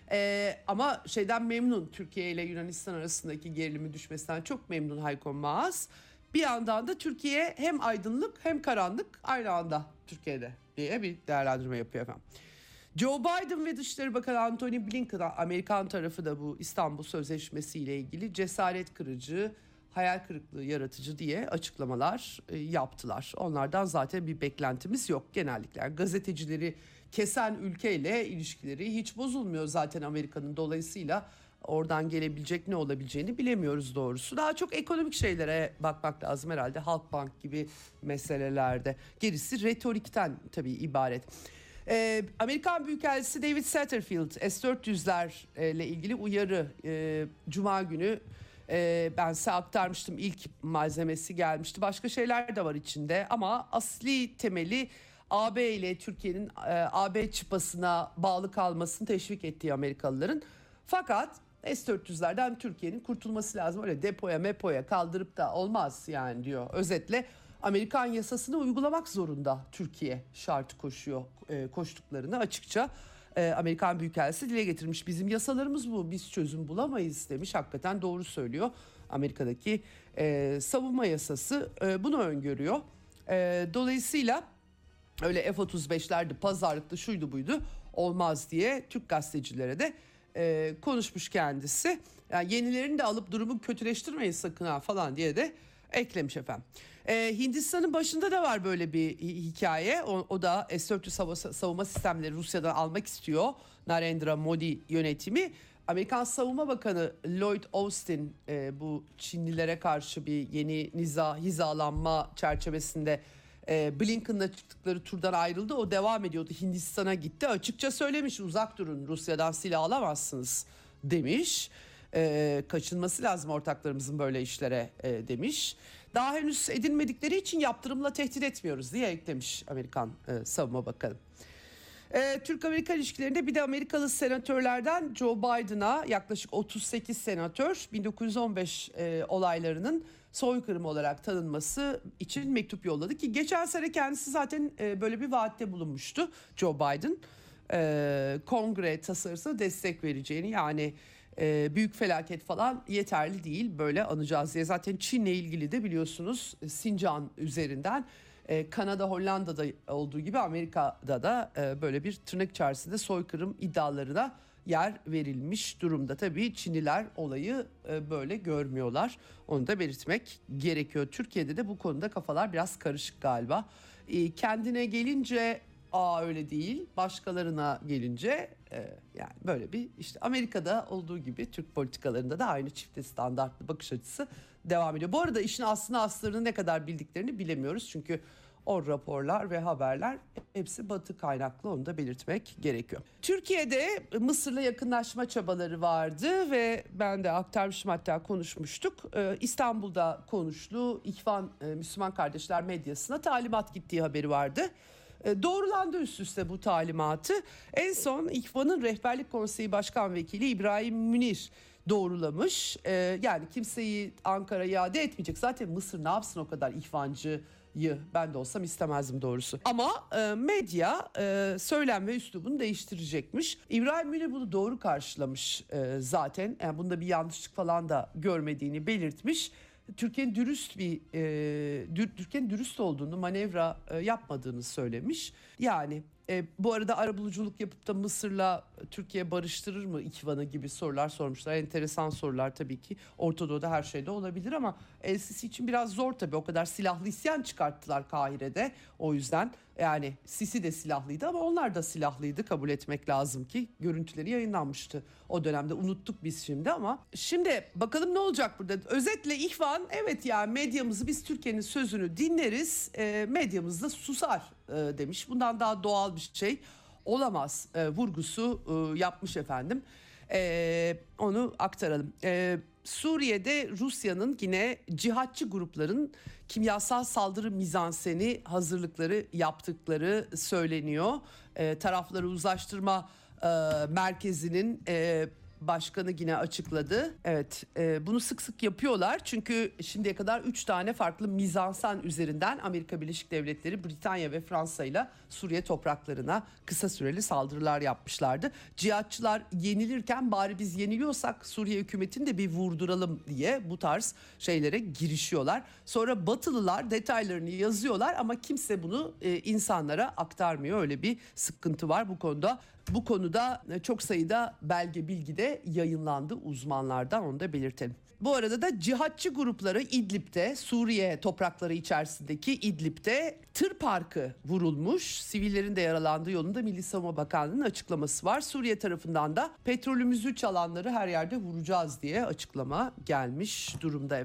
Ee, ama şeyden memnun, Türkiye ile Yunanistan arasındaki gerilimi düşmesinden çok memnun Heiko Maas. Bir yandan da Türkiye hem aydınlık hem karanlık aynı anda Türkiye'de diye bir değerlendirme yapıyor efendim. Joe Biden ve Dışişleri Bakanı Antony Blinken Amerikan tarafı da bu İstanbul Sözleşmesi ile ilgili cesaret kırıcı, hayal kırıklığı yaratıcı diye açıklamalar e, yaptılar. Onlardan zaten bir beklentimiz yok genellikle. Yani gazetecileri kesen ülkeyle ilişkileri hiç bozulmuyor zaten Amerika'nın, dolayısıyla oradan gelebilecek ne olabileceğini bilemiyoruz doğrusu. Daha çok ekonomik şeylere bakmak lazım herhalde, Halkbank gibi meselelerde. Gerisi retorikten tabii ibaret. Ee, Amerikan Büyükelçisi David Satterfield S dört yüzlerle ilgili uyarı e, Cuma günü e, ben size aktarmıştım, ilk malzemesi gelmişti. Başka şeyler de var içinde ama asli temeli A B ile Türkiye'nin e, A B çıpasına bağlı kalmasını teşvik ettiği Amerikalıların. Fakat S dört yüzlerden Türkiye'nin kurtulması lazım. Öyle depoya mepoya kaldırıp da olmaz yani diyor. Özetle Amerikan yasasını uygulamak zorunda Türkiye şartı koşuyor, e, koştuklarını açıkça e, Amerikan Büyükelçisi dile getirmiş. Bizim yasalarımız bu, biz çözüm bulamayız demiş. Hakikaten doğru söylüyor. Amerika'daki e, savunma yasası e, bunu öngörüyor. E, dolayısıyla öyle F otuz beşlerdi, pazarlıklı, şuydu buydu olmaz diye Türk gazetecilere de e, konuşmuş kendisi. Yani yenilerini de alıp durumu kötüleştirmeyin sakın ha falan diye de eklemiş efendim. Ee, Hindistan'ın başında da var böyle bir hikaye. O, o da S dört yüz savunma sistemleri Rusya'dan almak istiyor. Narendra Modi yönetimi. Amerikan Savunma Bakanı Lloyd Austin e, bu Çinlilere karşı bir yeni niza, hizalanma çerçevesinde e, Blinken'la çıktıkları turdan ayrıldı. O devam ediyordu. Hindistan'a gitti. Açıkça söylemiş, uzak durun, Rusya'dan silah alamazsınız demiş. E, kaçınması lazım ortaklarımızın böyle işlere e, demiş. Daha henüz edinmedikleri için yaptırımla tehdit etmiyoruz diye eklemiş Amerikan e, Savunma Bakanı. E, Türk-Amerika ilişkilerinde bir de Amerikalı senatörlerden Joe Biden'a yaklaşık otuz sekiz senatör bin dokuz yüz on beş e, olaylarının soykırım olarak tanınması için mektup yolladı ki geçen sene kendisi zaten e, böyle bir vaatte bulunmuştu Joe Biden. E, kongre tasarısına destek vereceğini, yani e, büyük felaket falan yeterli değil, böyle anacağız diye. Zaten Çin'le ilgili de biliyorsunuz Sincan üzerinden e, Kanada, Hollanda'da olduğu gibi Amerika'da da e, böyle bir tırnak içerisinde soykırım iddialarına yer verilmiş durumda. Tabii Çinliler olayı e, böyle görmüyorlar. Onu da belirtmek gerekiyor. Türkiye'de de bu konuda kafalar biraz karışık galiba. E, kendine gelince aa öyle değil, başkalarına gelince e, yani böyle bir işte Amerika'da olduğu gibi Türk politikalarında da aynı çifte standartlı bakış açısı devam ediyor. Bu arada işin aslını aslarını ne kadar bildiklerini bilemiyoruz. Çünkü o raporlar ve haberler hepsi Batı kaynaklı, onu da belirtmek gerekiyor. Türkiye'de Mısır'la yakınlaşma çabaları vardı ve ben de aktarmışım, hatta konuşmuştuk. Ee, İstanbul'da konuşlu İhvan e, Müslüman Kardeşler medyasına talimat gittiği haberi vardı. E, doğrulandı üst üste bu talimatı. En son İhvan'ın Rehberlik Konseyi Başkan Vekili İbrahim Münir doğrulamış. E, yani kimseyi Ankara'ya iade etmeyecek. Zaten Mısır ne yapsın o kadar İhvancı? Ben de olsam istemezdim doğrusu. Ama e, medya e, söylem ve üslubunu değiştirecekmiş. İbrahim Münir bunu doğru karşılamış e, zaten. Yani bunda bir yanlışlık falan da görmediğini belirtmiş. Türkiye'nin dürüst bir e, Türkiye'nin dürüst olduğunu, manevra e, yapmadığını söylemiş. Yani e, bu arada arabuluculuk yapıp da Mısır'la Türkiye barıştırır mı İhvan'ı gibi sorular sormuşlar. Enteresan sorular tabii ki. Orta Doğu'da her şeyde olabilir ama El Sisi için biraz zor tabii. O kadar silahlı isyan çıkarttılar Kahire'de. O yüzden yani Sisi de silahlıydı ama onlar da silahlıydı, kabul etmek lazım ki. Görüntüleri yayınlanmıştı o dönemde, unuttuk biz şimdi ama. Şimdi bakalım ne olacak burada. Özetle İhvan, evet yani medyamızı, biz Türkiye'nin sözünü dinleriz, e, medyamız da susar e, demiş. Bundan daha doğal bir şey olamaz e, vurgusu e, yapmış efendim. E, onu aktaralım. E, Suriye'de Rusya'nın yine cihatçı grupların kimyasal saldırı mizanseni hazırlıkları yaptıkları söyleniyor. E, tarafları uzlaştırma e, merkezinin e, başkanı yine açıkladı. Evet, e, bunu sık sık yapıyorlar. Çünkü şimdiye kadar üç tane farklı mizansen üzerinden Amerika Birleşik Devletleri, Britanya ve Fransa ile Suriye topraklarına kısa süreli saldırılar yapmışlardı. Cihatçılar yenilirken bari biz yeniliyorsak Suriye hükümetini de bir vurduralım diye bu tarz şeylere girişiyorlar. Sonra Batılılar detaylarını yazıyorlar ama kimse bunu e, insanlara aktarmıyor. Öyle bir sıkıntı var bu konuda. Bu konuda çok sayıda belge, bilgi de yayınlandı uzmanlardan, onu da belirtelim. Bu arada da cihatçı grupları İdlib'de, Suriye toprakları içerisindeki İdlib'de tır parkı vurulmuş. Sivillerin de yaralandığı yolunda Milli Savunma Bakanlığı'nın açıklaması var. Suriye tarafından da petrolümüzü çalanları her yerde vuracağız diye açıklama gelmiş durumda efendim.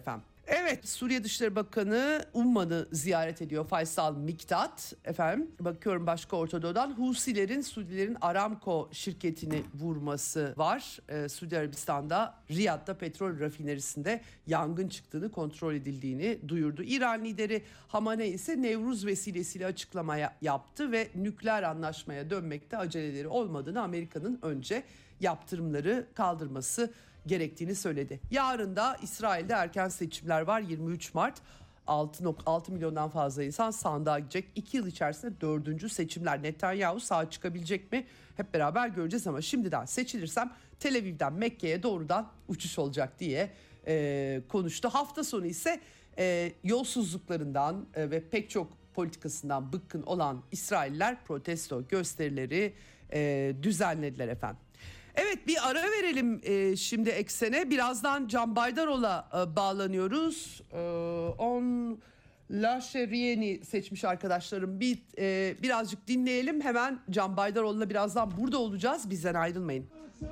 Evet, Suriye Dışişleri Bakanı Umman'ı ziyaret ediyor Faysal Miktat. Efendim, bakıyorum başka Orta Doğu'dan Husilerin Suudilerin Aramco şirketini vurması var. Ee, Suudi Arabistan'da Riyad'da petrol rafinerisinde yangın çıktığını, kontrol edildiğini duyurdu. İran lideri Hamaney ise Nevruz vesilesiyle açıklama yaptı ve nükleer anlaşmaya dönmekte aceleleri olmadığını, Amerika'nın önce yaptırımları kaldırması gerektiğini söyledi. Yarın da İsrail'de erken seçimler var. yirmi üç Mart altı nokta altı milyondan fazla insan sandığa gidecek. İki yıl içerisinde dördüncü seçimler. Netanyahu sağ çıkabilecek mi? Hep beraber göreceğiz ama şimdiden seçilirsem Tel Aviv'den Mekke'ye doğrudan uçuş olacak diye e, konuştu. Hafta sonu ise e, yolsuzluklarından e, ve pek çok politikasından bıkkın olan İsrailler protesto gösterileri e, düzenlediler efendim. Evet, bir ara verelim e, şimdi eksene. Birazdan Can Baydarol'a e, bağlanıyoruz. E, on La Chérien'i seçmiş arkadaşlarım. Bir e, birazcık dinleyelim. Hemen Can Baydarol'la birazdan burada olacağız. Bizden ayrılmayın.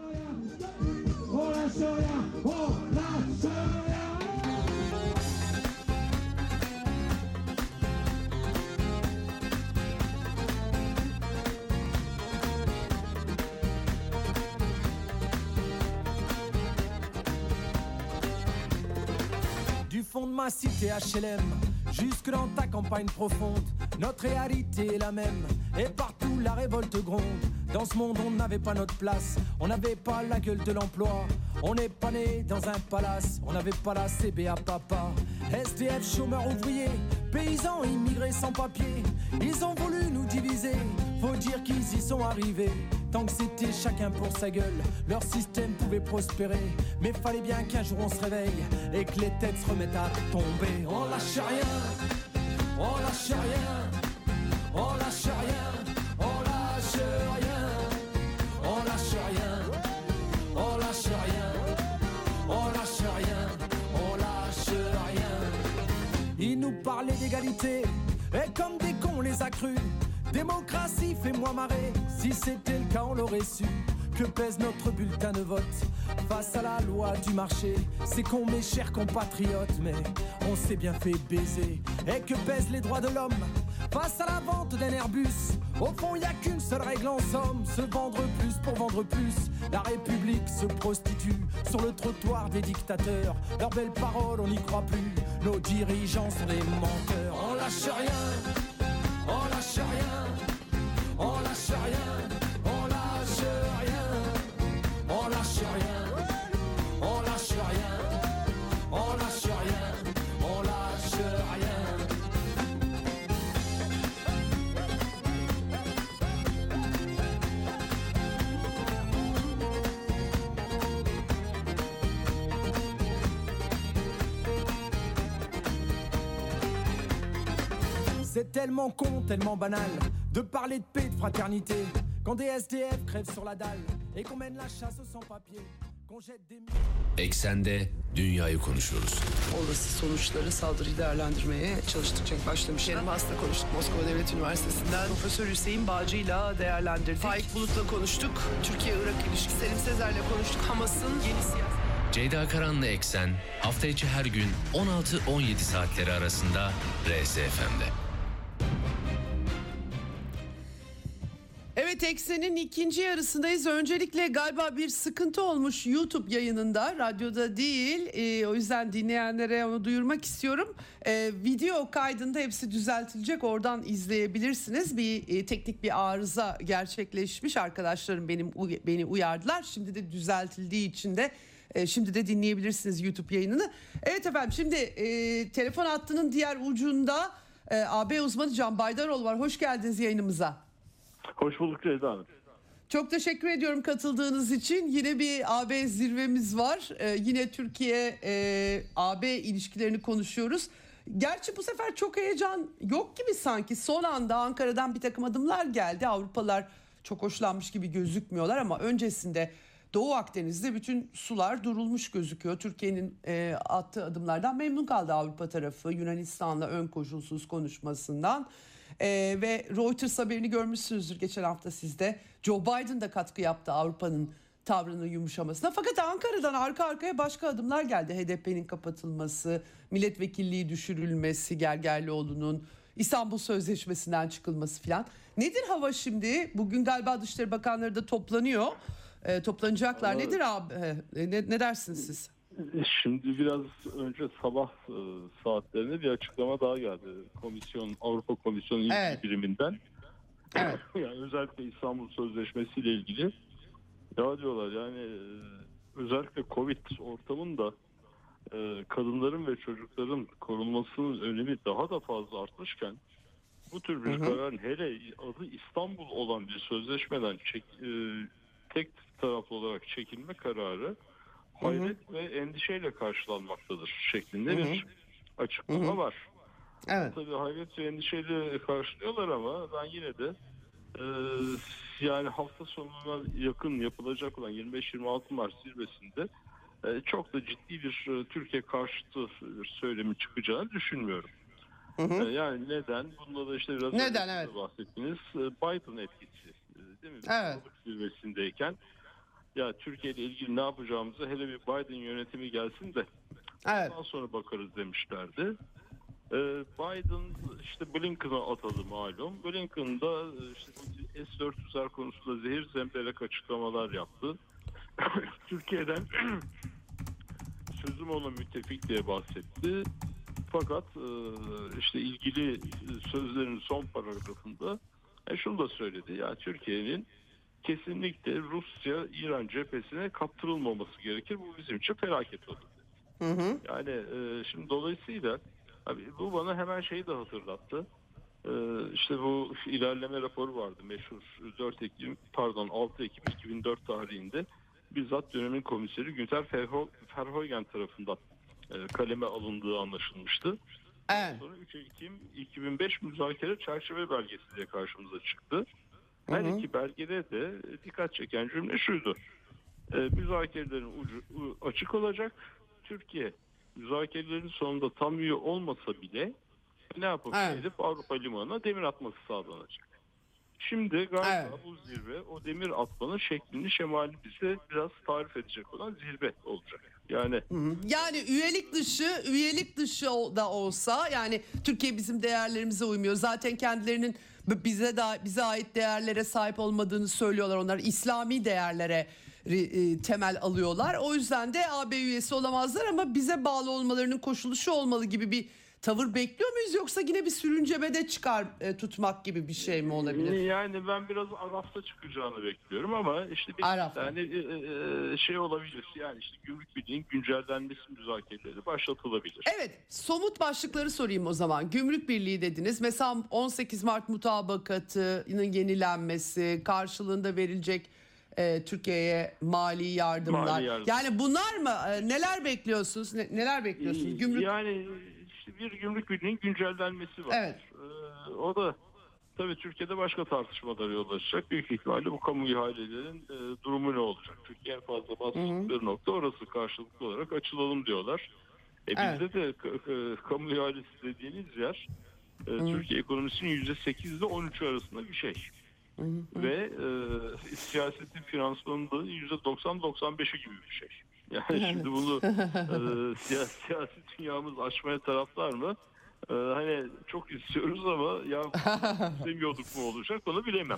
Du fond de ma cité H L M jusque dans ta campagne profonde, notre réalité est la même et partout la révolte gronde. Dans ce monde on n'avait pas notre place, on n'avait pas la gueule de l'emploi, on n'est pas né dans un palace, on n'avait pas la C B A papa. S D F, chômeurs ouvriers, paysans immigrés sans papier, ils ont voulu nous diviser, faut dire qu'ils y sont arrivés. Tant que c'était chacun pour sa gueule, leur système pouvait prospérer. Mais fallait bien qu'un jour on se réveille et que les têtes se remettent à tomber. On lâche rien, on lâche rien, on lâche rien, on lâche rien, on lâche rien, on lâche rien, on lâche rien, on lâche rien. Ils nous parlaient d'égalité et comme des cons on les a crus. Démocratie, fais-moi marrer, si c'était le cas on l'aurait su. Que pèse notre bulletin de vote face à la loi du marché? C'est con mes chers compatriotes, mais on s'est bien fait baiser. Et que pèsent les droits de l'homme face à la vente d'un Airbus? Au fond y a qu'une seule règle en somme, se vendre plus pour vendre plus. La République se prostitue sur le trottoir des dictateurs. Leurs belles paroles on n'y croit plus, nos dirigeants sont des menteurs. On lâche rien, on lâche rien, on lâche rien, on lâche rien, on lâche rien, on lâche rien, on lâche rien, on lâche rien. C'est tellement con, tellement banal de parler de paix, de fraternité, quand des S D F crèvent sur la dalle et qu'on mène la chasse aux sans-papiers, qu'on jette des... Eksende dünyayı konuşuyoruz. Olası sonuçları saldırıyı değerlendirmeye çalıştıkça başlamış. Benim hasta konuştuk Moskova Devlet Üniversitesi'nden Profesör Hüseyin Bağcı'yla değerlendirdik. Faik Bulut'la konuştuk. Türkiye-Irak ilişkisi. Selim Sezer'le konuştuk. Hamas'ın yeni siyasi... Ceyda Karanlı Eksen hafta içi her gün on altı on yedi saatleri arasında R S F M'de. Evet, Eksen'in ikinci yarısındayız. Öncelikle galiba bir sıkıntı olmuş YouTube yayınında, radyoda değil. Ee, o yüzden dinleyenlere onu duyurmak istiyorum. Ee, video kaydında hepsi düzeltilecek, oradan izleyebilirsiniz. Bir e, teknik bir arıza gerçekleşmiş, arkadaşlarım benim beni uyardılar. Şimdi de düzeltildiği için de e, şimdi de dinleyebilirsiniz YouTube yayınını. Evet efendim, şimdi e, telefon hattının diğer ucunda e, A B uzmanı Can Baydarol var. Hoş geldiniz yayınımıza. Hoş bulduk Ceyda Hanım. Çok teşekkür ediyorum katıldığınız için. Yine bir A B zirvemiz var. Ee, yine Türkiye-A B e, ilişkilerini konuşuyoruz. Gerçi bu sefer çok heyecan yok gibi sanki. Son anda Ankara'dan bir takım adımlar geldi. Avrupalılar çok hoşlanmış gibi gözükmüyorlar ama öncesinde Doğu Akdeniz'de bütün sular durulmuş gözüküyor. Türkiye'nin e, attığı adımlardan memnun kaldı Avrupa tarafı. Yunanistan'la ön koşulsuz konuşmasından. Ee, ve Reuters haberini görmüşsünüzdür geçen hafta sizde. Joe Biden da katkı yaptı Avrupa'nın tavrının yumuşamasına. Fakat Ankara'dan arka arkaya başka adımlar geldi. H D P'nin kapatılması, milletvekilliği düşürülmesi, Gergerlioğlu'nun İstanbul Sözleşmesi'nden çıkılması filan. Nedir hava şimdi? Bugün galiba Dışişleri Bakanları da toplanıyor. E, toplanacaklar. Ama, Nedir abi? E, ne, ne dersiniz siz? Şimdi biraz önce sabah e, saatlerinde bir açıklama daha geldi. Komisyon, Avrupa Komisyonu İlişki Evet. Biriminden. Evet. Yani özellikle İstanbul Sözleşmesi ile ilgili ya diyorlar yani e, özellikle Covid ortamında e, kadınların ve çocukların korunmasının önemi daha da fazla artmışken bu tür bir Hı hı. kararın hele adı İstanbul olan bir sözleşmeden çek, e, tek taraflı olarak çekilme kararı hayret ve endişeyle karşılanmaktadır şeklinde Hı hı. bir açıklama Hı hı. var. Evet. Tabii hayret ve endişeyle karşılıyorlar ama ben yine de e, yani hafta sonuna yakın yapılacak olan yirmi beş yirmi altı Mart zirvesinde e, çok da ciddi bir e, Türkiye karşıtı bir söylemin çıkacağını düşünmüyorum. Hı hı. E, yani neden? Bunda da işte biraz Neden, önce evet. bahsettiniz. E, Biden etkisi. e, Değil mi? Evet. Sağlık zirvesindeyken ya Türkiye ile ilgili ne yapacağımızı hele bir Biden yönetimi gelsin de Evet. ondan sonra bakarız demişlerdi. Ee, Biden işte Blinken'a atadı malum. Blinken da işte S dört yüzler konusunda zehir zemberek açıklamalar yaptı. Türkiye'den sözüm ona müttefik diye bahsetti. Fakat e, işte ilgili sözlerin son paragrafında e, şunu da söyledi. Ya Türkiye'nin kesinlikle Rusya-İran cephesine kaptırılmaması gerekir. Bu bizim için felaket olur. Hı hı. Yani e, şimdi dolayısıyla abi bu bana hemen şeyi de hatırlattı. E, işte bu ilerleme raporu vardı meşhur dört Ekim pardon altı Ekim iki bin dört tarihinde bizzat dönemin komiseri Günter Verheugen tarafından e, kaleme alındığı anlaşılmıştı. Evet. Sonra üç Ekim iki bin beş müzakere çerçeve belgesi diye karşımıza çıktı. Her Hı hı. iki belgede de dikkat çeken cümle şuydu. E, müzakerelerin ucu u, açık olacak. Türkiye müzakerelerin sonunda tam üye olmasa bile ne yapıp Evet. edip Avrupa limanına demir atması sağlanacak. Şimdi galiba Evet. bu zirve o demir atmanın şeklini şemalini bize biraz tarif edecek olan zirve olacak. Yani Hı hı. Yani üyelik dışı, üyelik dışı ol- da olsa yani Türkiye bizim değerlerimize uymuyor. Zaten kendilerinin b- bize da bize ait değerlere sahip olmadığını söylüyorlar. Onlar İslami değerlere e, temel alıyorlar. O yüzden de A B üyesi olamazlar ama bize bağlı olmalarının koşulu şu olmalı gibi bir tavır bekliyor muyuz yoksa yine bir sürüncemede çıkar e, tutmak gibi bir şey mi olabilir? yani ben biraz Araf'ta çıkacağını bekliyorum ama işte bir Araf'ta. tane e, e, şey olabilir. Yani işte gümrük birliğinin güncellenmesi müzakereleri başlatılabilir. Evet, somut başlıkları sorayım o zaman. Gümrük Birliği dediniz. Mesela on sekiz Mart mutabakatının yenilenmesi, karşılığında verilecek e, Türkiye'ye mali yardımlar. Mali yardım. Yani bunlar mı? E, neler bekliyorsunuz? Ne- neler bekliyorsunuz? Gümrük Yani işte bir gümrük birliğinin güncellenmesi var. Evet. Ee, o da tabii Türkiye'de başka tartışmalara yol açacak. Büyük ihtimalle bu kamu ihalelerin e, durumu ne olacak? Türkiye en fazla bastıkları nokta orası, karşılıklı olarak açılalım diyorlar. E, Evet. bizde de k- k- kamu ihalesi dediğiniz yer e, Türkiye ekonomisinin yüzde sekiz ile on üç arasında bir şey. Ve e, siyasetin finansmanında yüzde doksan doksan beşi gibi bir şey. Yani şimdi bunu e, siyasi, siyasi dünyamız aşmaya taraftar mı? E, hani çok istiyoruz ama ya istemiyorduk mu olacak onu bilemem.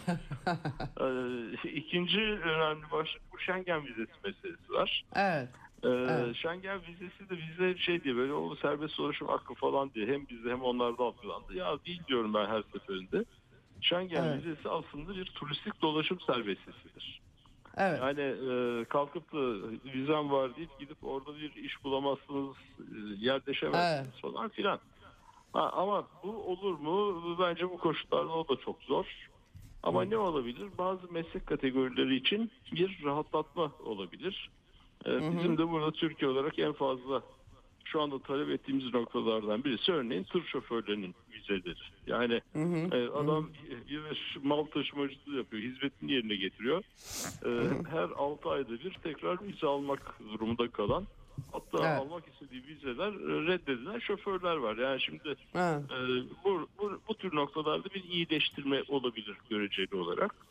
E, ikinci önemli başlık bu Schengen vizesi meselesi var. Evet. Ee, Evet. Schengen vizesi de bizde şey diye böyle o serbest dolaşım hakkı falan diye hem bizde hem onlarda algılandı. Ya değil diyorum ben her seferinde. Schengen Evet. vizesi aslında bir turistik dolaşım serbestisidir. Evet. Yani e, kalkıp da vizem var deyip gidip orada bir iş bulamazsınız, e, yerleşemezsiniz Evet. falan filan. Ha, ama bu olur mu? Bence bu koşullarda o da çok zor. Ama ne olabilir? Bazı meslek kategorileri için bir rahatlatma olabilir. Ee, bizim de burada Türkiye olarak en fazla şu anda talep ettiğimiz noktalardan birisi örneğin tır şoförlerinin vizeleri. Yani e, adam bir mal taşımacılığı yapıyor, hizmetini yerine getiriyor. Ee, her altı ayda bir tekrar vize almak durumunda kalan, hatta Evet. almak istediği vizeler e, reddedilen şoförler var. Yani şimdi Evet. e, bu, bu, bu tür noktalarda bir iyileştirme olabilir göreceli olarak.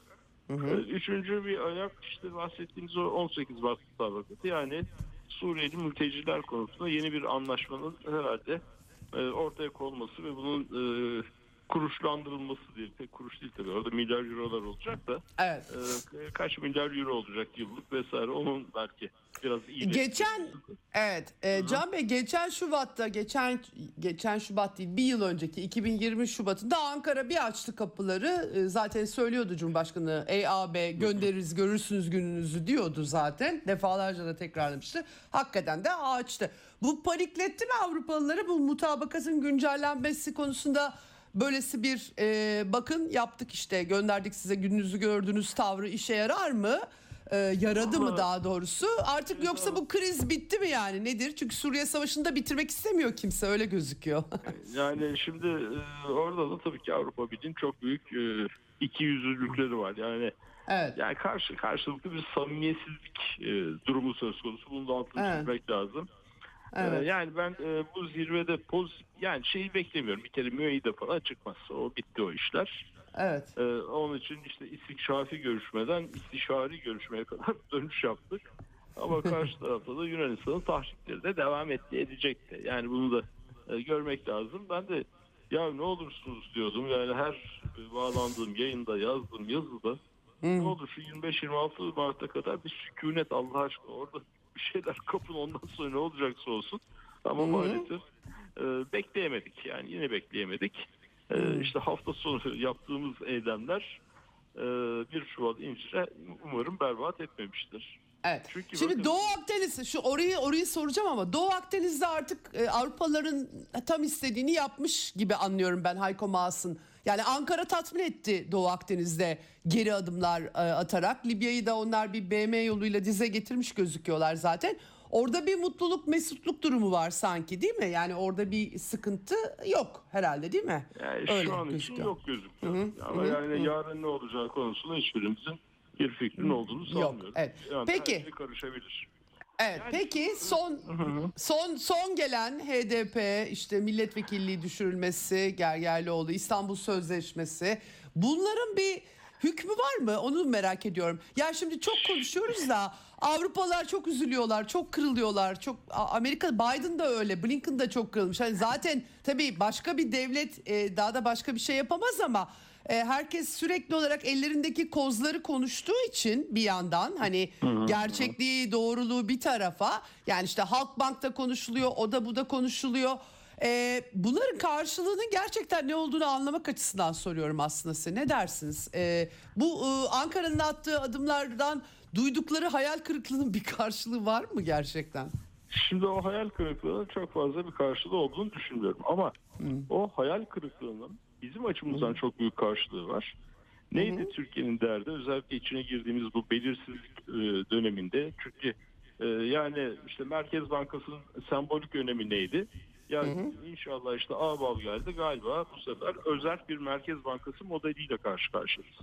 Hı hı. Üçüncü bir ayak işte bahsettiğimiz o on sekiz Mart mutabakatı, yani Suriyeli mülteciler konusunda yeni bir anlaşmanın herhalde ortaya konması ve bunun e, kuruşlandırılması değil. Pek kuruş değil tabii. Orada milyar eurolar olacak da. Evet. E, kaç milyar euro olacak yıllık vesaire. Onun belki biraz iyi. Geçen evet e, Can Bey geçen Şubat'ta geçen geçen Şubat değil bir yıl önceki iki bin yirmi Şubat'ında Ankara bir açtı kapıları. E, zaten söylüyordu Cumhurbaşkanı, ey ağabey göndeririz görürsünüz gününüzü diyordu zaten. Defalarca da tekrarlamıştı. Hakikaten de açtı. Bu panikletti mi Avrupalıları, bu mutabakatın güncellenmesi konusunda? Böylesi bir e, bakın yaptık işte, gönderdik size, gününüzü gördünüz tavrı işe yarar mı? E, yaradı mı daha doğrusu? Artık yoksa bu kriz bitti mi yani, nedir? Çünkü Suriye Savaşı'nı da bitirmek istemiyor kimse, öyle gözüküyor. Yani şimdi e, orada da tabii ki Avrupa Birliği'nin çok büyük e, iki yüzlülükleri var. Yani evet. yani karşı karşılıklı bir samimiyetsizlik e, durumu söz konusu. Bunu da altını Evet. çizmek lazım. Evet. Yani ben e, bu zirvede pozitif, yani şeyi beklemiyorum. Bir kere müeyyide falan çıkmazsa o bitti o işler. Evet. E, onun için işte istikşafi görüşmeden istişari görüşmeye kadar dönüş yaptık. Ama karşı tarafta da Yunanistan'ın tahrikleri de devam etti, edecekti. Yani bunu da e, görmek lazım. Ben de ya ne olursunuz diyordum. Yani her bağlandığım yayında, yazdığım yazıda Hmm. ne olur şu yirmi beş yirmi altı Mart'a kadar bir sükunet Allah aşkına, orada bir şeyler kapın, ondan sonra ne olacaksa olsun. Ama Hmm. maalesef e, bekleyemedik, yani yine bekleyemedik. E, Hmm. işte hafta sonu yaptığımız eylemler e, bir Şubat incire umarım berbat etmemiştir. Evet. Çünkü Şimdi bakın, Doğu Akdeniz, şu orayı orayı soracağım ama Doğu Akdeniz'de artık e, Avrupalıların tam istediğini yapmış gibi anlıyorum ben Hayko Maas'ın. Yani Ankara tatmin etti Doğu Akdeniz'de geri adımlar e, atarak. Libya'yı da onlar bir B M yoluyla dize getirmiş gözüküyorlar zaten. Orada bir mutluluk, mesutluk durumu var sanki, değil mi? Yani orada bir sıkıntı yok herhalde, değil mi? yani Öyle şu an gözüküyor. için yok gözüküyor. Hı hı, Ama hı, yani hı. yarın ne olacağı konusunda hiçbirimizin bir fikrin olduğunu sanmıyorum. evet. Yani Peki. her şey karışabilir. Evet, Yani peki şu- son son son gelen H D P işte milletvekilliği düşürülmesi, Gergerlioğlu, İstanbul Sözleşmesi, bunların bir hükmü var mı? Onu merak ediyorum. Ya şimdi çok konuşuyoruz da Avrupalılar çok üzülüyorlar, çok kırılıyorlar. Çok Amerika, Biden da öyle, Blinken da çok kırılmış. Hani zaten tabii başka bir devlet e, daha da başka bir şey yapamaz ama e, herkes sürekli olarak ellerindeki kozları konuştuğu için bir yandan hani gerçekliği, doğruluğu bir tarafa, yani işte Halkbank'ta konuşuluyor, o da bu da konuşuluyor. E, bunların karşılığının gerçekten ne olduğunu anlamak açısından soruyorum aslında size. Ne dersiniz? E, bu e, Ankara'nın attığı adımlardan duydukları hayal kırıklığının bir karşılığı var mı gerçekten? Şimdi o hayal kırıklığının çok fazla bir karşılığı olduğunu düşünmüyorum. Ama hmm. o hayal kırıklığının bizim açımızdan hmm. çok büyük karşılığı var. Neydi hmm. Türkiye'nin derdi? Özellikle içine girdiğimiz bu belirsizlik e, döneminde. Çünkü e, yani işte Merkez Bankası'nın sembolik önemi neydi? Yani hmm. inşallah işte Ağbal geldi, galiba bu sefer özel bir Merkez Bankası modeliyle karşı karşıyayız.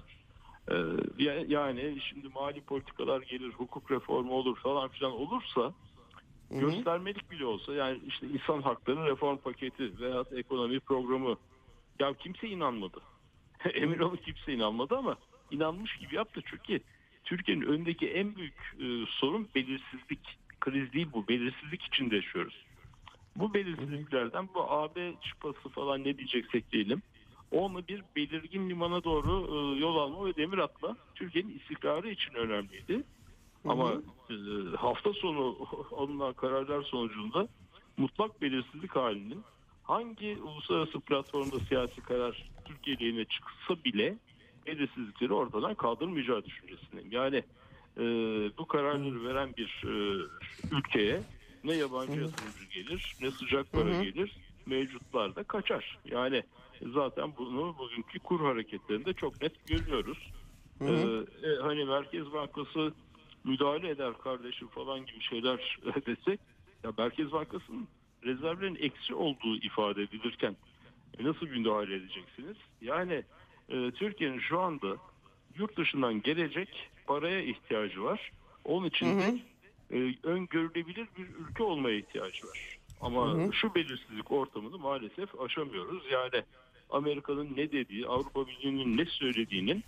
Ee, yani şimdi mali politikalar gelir, hukuk reformu olur falan filan olursa, hı-hı, göstermelik bile olsa, yani işte insan hakları reform paketi veya ekonomi programı, ya kimse inanmadı. Emin olun kimse inanmadı ama inanmış gibi yaptı. Çünkü Türkiye'nin önündeki en büyük e, sorun belirsizlik. Kriz değil bu, belirsizlik içinde yaşıyoruz. Bu belirsizliklerden, bu A B çıpası falan ne diyeceksek diyelim, onu bir belirgin limana doğru e, yol alma ve demir atma Türkiye'nin istikrarı için önemliydi. Hı hı. Ama e, hafta sonu alınan kararlar sonucunda mutlak belirsizlik halinin hangi uluslararası platformda siyasi karar Türkiye lehine çıksa bile belirsizlikleri ortadan kaldırmayacağı düşüncesindeyim. Yani e, bu kararları veren bir e, ülkeye ne yabancı yatırımcı gelir, ne sıcak para hı hı. gelir, mevcutlar da kaçar. Yani zaten bunu bugünkü kur hareketlerinde çok net görüyoruz. Hı hı. Ee, hani Merkez Bankası müdahale eder kardeşim falan gibi şeyler desek, ya Merkez Bankası'nın rezervlerin eksi olduğu ifade edilirken nasıl müdahale edeceksiniz? Yani e, Türkiye'nin şu anda yurt dışından gelecek paraya ihtiyacı var. Onun için hı hı. de e, öngörülebilir bir ülke olmaya ihtiyacı var. Ama hı hı. şu belirsizlik ortamını maalesef aşamıyoruz. Yani Amerika'nın ne dediği, Avrupa Birliği'nin ne söylediğinin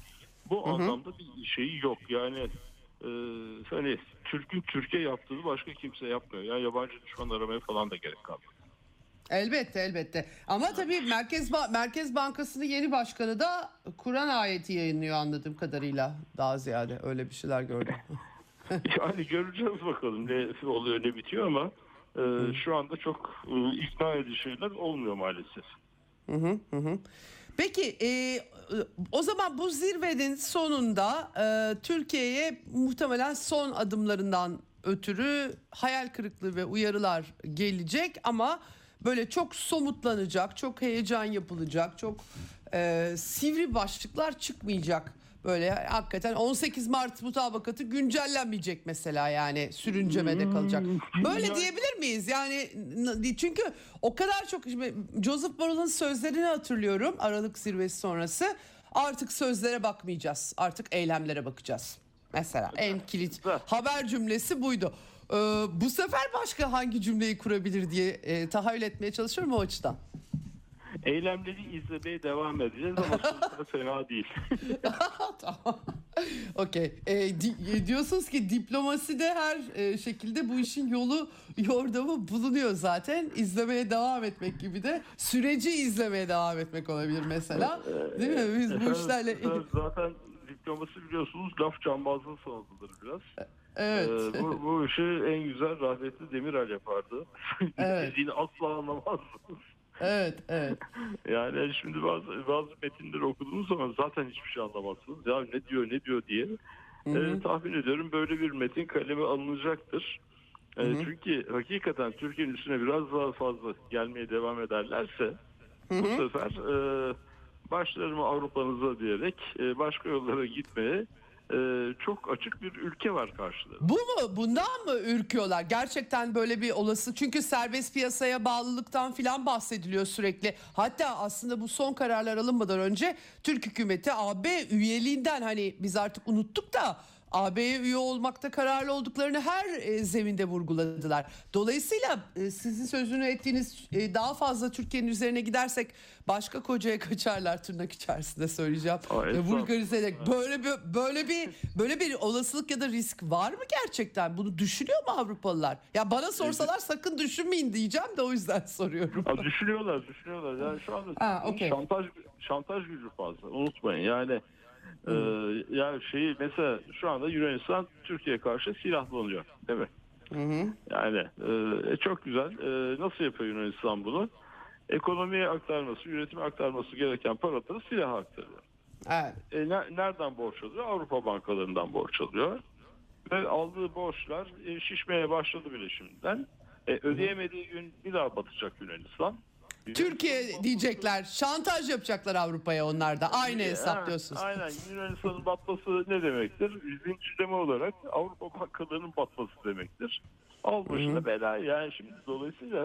Bu hı hı. anlamda bir şeyi yok. Yani e, hani Türk'ün Türkiye yaptığını başka kimse yapmıyor. Yani yabancı düşman aramaya falan da gerek kalmadı. Elbette elbette. Ama tabii Merkez ba- Merkez Bankası'nın yeni başkanı da Kur'an ayeti yayınlıyor anladığım kadarıyla, daha ziyade öyle bir şeyler gördüm. Yani göreceğiz bakalım ne oluyor ne bitiyor ama e, şu anda çok e, ikna edici şeyler olmuyor maalesef. Hı hı hı. Peki e, o zaman bu zirvenin sonunda e, Türkiye'ye muhtemelen son adımlarından ötürü hayal kırıklığı ve uyarılar gelecek ama böyle çok somutlanacak, çok heyecan yapılacak, çok e, sivri başlıklar çıkmayacak. Böyle hakikaten on sekiz Mart mutabakatı güncellenmeyecek mesela, yani sürüncemede kalacak. Böyle diyebilir miyiz? Yani çünkü o kadar çok, Joseph Borrell'ın sözlerini hatırlıyorum Aralık zirvesi sonrası. Artık sözlere bakmayacağız. Artık eylemlere bakacağız. Mesela en kilit haber cümlesi buydu. Ee, bu sefer başka hangi cümleyi kurabilir diye e, tahayyül etmeye çalışıyorum o açıdan. Eylemleri izlemeye devam edeceğiz ama sonuçta fena değil. Tamam. Okey. E, di- diyorsunuz ki diplomaside her e, şekilde bu işin yolu, yordamı bulunuyor zaten. İzlemeye devam etmek gibi de süreci izlemeye devam etmek olabilir mesela. Değil mi? Biz bu işlerle... Zaten diplomasi biliyorsunuz laf cambazlığı sanatıdır biraz. Evet. Ee, bu, bu işi en güzel rahmetli Demirel yapardı. Evet. Dediğini asla anlamazsınız. Evet, evet. Yani şimdi bazı bazı metinleri okuduğunuz zaman zaten hiçbir şey anlamazsınız. Ya ne diyor ne diyor diye. Ee, tahmin ediyorum böyle bir metin kaleme alınacaktır. Ee, çünkü hakikaten Türkiye'nin üstüne biraz daha fazla gelmeye devam ederlerse bu sefer e, başlarımı Avrupa'nıza diyerek e, başka yollara gitmeye Ee, çok açık bir ülke var karşılarında. Bu mu? Bundan mı ürküyorlar? Gerçekten böyle bir olası, çünkü serbest piyasaya bağlılıktan filan bahsediliyor sürekli. Hatta aslında bu son kararlar alınmadan önce Türk hükümeti A B üyeliğinden, hani biz artık unuttuk da A B'ye üye olmakta kararlı olduklarını her e, zeminde vurguladılar. Dolayısıyla e, sizin sözünü ettiğiniz e, daha fazla Türkiye'nin üzerine gidersek başka kocaya kaçarlar, tırnak içerisinde söyleyeceğim. E, vulgarize ederek böyle bir böyle bir böyle bir olasılık ya da risk var mı gerçekten? Bunu düşünüyor mu Avrupalılar? Ya bana sorsalar sakın düşünmeyin diyeceğim de o yüzden soruyorum. Ha, düşünüyorlar, düşünüyorlar. Yani şu anda ha, okay. şantaj şantaj gücü fazla. Unutmayın. Yani Ee, yani şeyi mesela şu anda Yunanistan Türkiye'ye karşı silahlanıyor, değil mi? Hı hı. Yani e, çok güzel. E, nasıl yapıyor Yunanistan bunu? Ekonomiye aktarması, üretime aktarması gereken paraları silaha aktarıyor. Evet. E, ne, nereden borç alıyor? Avrupa bankalarından borç alıyor. Ve aldığı borçlar e, şişmeye başladı bile şimdiden. E, ödeyemediği gün bir daha batacak Yunanistan. Türkiye diyecekler, şantaj yapacaklar Avrupa'ya, onlar da aynı hesap diyorsunuz. Aynen, Yunanistan'ın batması ne demektir? Zincirleme olarak Avrupa bankalarının batması demektir. Al başına bela. Yani şimdi dolayısıyla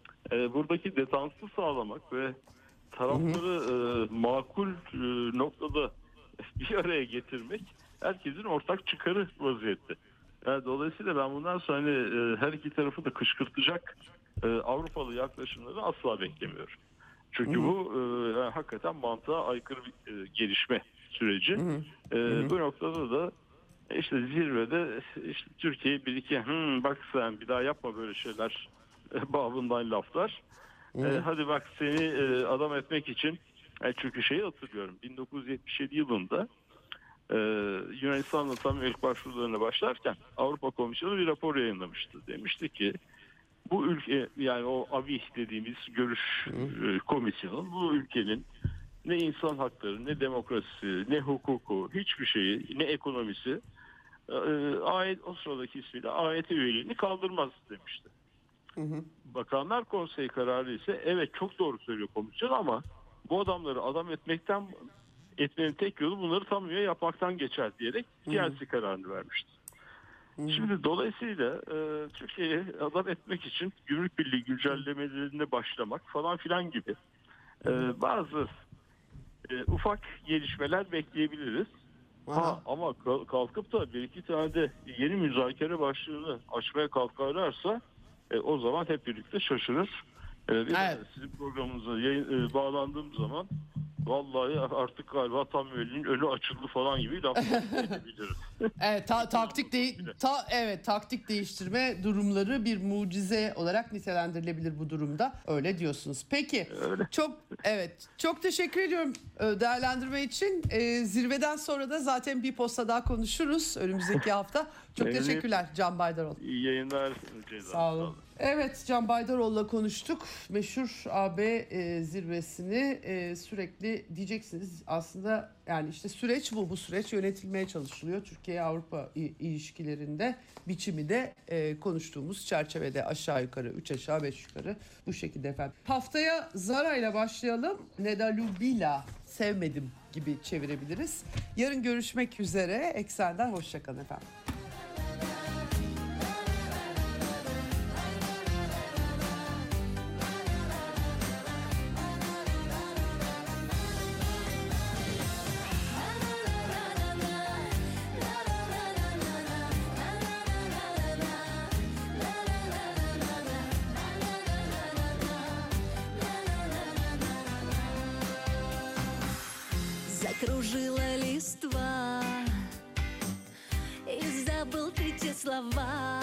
e, buradaki detansı sağlamak ve tarafları e, makul e, noktada bir araya getirmek herkesin ortak çıkarı vaziyette. Yani dolayısıyla ben bundan sonra hani, e, her iki tarafı da kışkırtacak e, Avrupalı yaklaşımları asla beklemiyorum. Çünkü hı hı. bu e, yani hakikaten mantığa aykırı bir e, gelişme süreci. Hı hı. E, hı hı. Bu noktada da işte zirvede işte Türkiye bir iki bak sen bir daha yapma böyle şeyler e, babından laflar. Hı hı. E, hadi bak seni e, adam etmek için, yani çünkü şeyi hatırlıyorum, bin dokuz yüz yetmiş yedi yılında Ee, Yunanistan'la tam üyelik başvurularına başlarken Avrupa Komisyonu bir rapor yayınlamıştı. Demişti ki bu ülke, yani o A V İ dediğimiz görüş e, komisyonu, bu ülkenin ne insan hakları, ne demokrasisi, ne hukuku, hiçbir şeyi, ne ekonomisi e, ayet, o sıradaki ismiyle A Y T üyeliğini kaldırmaz demişti. Hı hı. Bakanlar Konseyi kararı ise evet çok doğru söylüyor komisyon ama bu adamları adam etmekten etmenin tek yolu bunları tam üye yapmaktan geçer diyerek siyasi kararını vermişti. Hı-hı. Şimdi dolayısıyla e, Türkiye'yi adam etmek için Gümrük Birliği güncellemelerine başlamak falan filan gibi e, bazı e, ufak gelişmeler bekleyebiliriz. Ha, ama kalkıp da bir iki tane de yeni müzakere başlığını açmaya kalkarlarsa e, o zaman hep birlikte şaşırır. E, evet. Sizin programınıza yayın, e, bağlandığım zaman vallahi artık galiba tam Veli'nin önü açıldı falan gibi laflar edebiliriz. Evet, ta- taktik de- ta- evet taktik değiştirme durumları bir mucize olarak nitelendirilebilir bu durumda. Öyle diyorsunuz. Peki. Öyle. Çok evet. Çok teşekkür ediyorum e, değerlendirme için. E, zirveden sonra da zaten bir posta daha konuşuruz önümüzdeki hafta. Çok Evet. teşekkürler Can Baydaroğlu. İyi yayınlar Ceyda. Sağ olun. Evet, Can Baydaroğlu'la konuştuk. Meşhur A B e, zirvesini e, sürekli diyeceksiniz. Aslında yani işte süreç bu. Bu süreç yönetilmeye çalışılıyor. Türkiye-Avrupa i- ilişkilerinde biçimi de e, konuştuğumuz çerçevede aşağı yukarı, üç aşağı beş yukarı bu şekilde efendim. Haftaya Zara ile başlayalım. Nedalubila, sevmedim gibi çevirebiliriz. Yarın görüşmek üzere. Eksen'den hoşçakalın efendim. Закружила листва, и забыл ты те слова,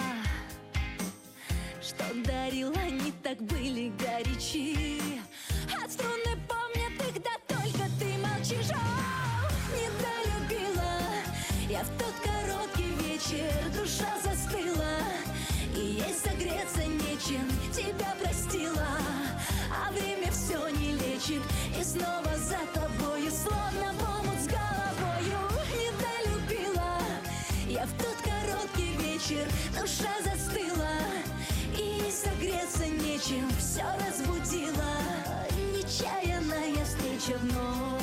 что дарил, они так были горячи. От струны помнят их, да только ты молчишь. О, недолюбила я в тот короткий вечер, душа застыла, и ей согреться нечем, тебя простила. А время все не лечит, и снова за тобою, словно в омут с головою. Недолюбила я в тот короткий вечер, душа застыла, и согреться нечем, все разбудила. Нечаянная встреча вновь.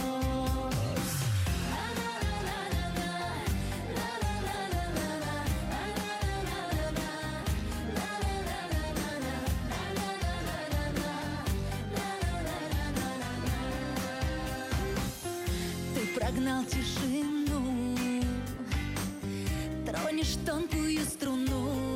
Прогнал тишину, тронешь тонкую струну,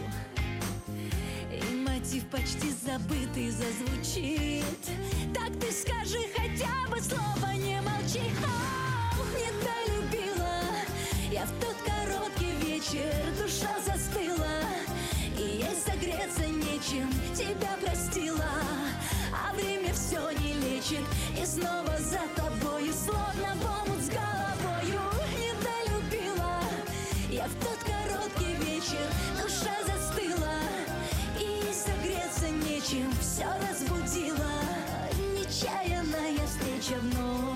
и мотив почти забытый зазвучит. Так ты скажи хотя бы слово, не молчи. О, недолюбила я в тот короткий вечер, душа застыла, и ей согреться нечем, тебя простила. А время все не лечит, и снова за тобою, словно в омут с головою. Недолюбила я в тот короткий вечер, душа застыла, и согреться нечем, все разбудила. Нечаянная встреча вновь.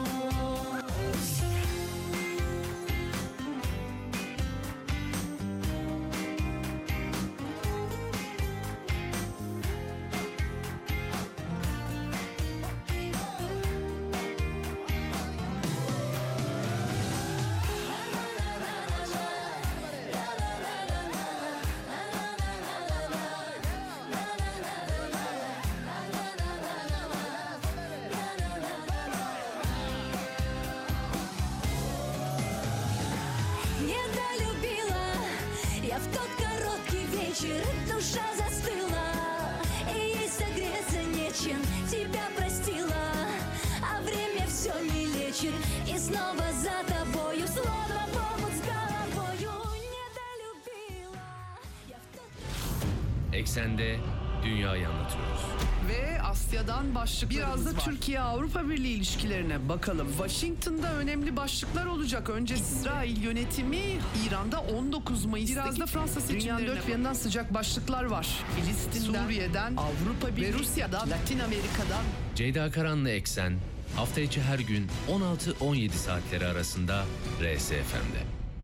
Недолюбила я в тот короткий вечер, душа застыла, и ей согреться нечем, тебя простила. А время все не lечит, и снова за тобою, словно в омут с головою. Недолюбила я в тот... Eksende dünyayı anlatıyoruz. Ve Asya'dan başlıklarımız Biraz da var. Türkiye-Avrupa Birliği ilişkilerine bakalım. Washington'da önemli başlıklar olacak. Önce İsrail yönetimi, İran'da on dokuz Mayıs'taki Biraz da Fransa seçimlerine dünyanın dört bir yanından sıcak başlıklar var. Filistin'den, Suriye'den, Avrupa Birliği, ve Rusya'dan, Latin Amerika'dan. Ceyda Karan'la Eksen hafta içi her gün on altı on yedi saatleri arasında R S F M'de.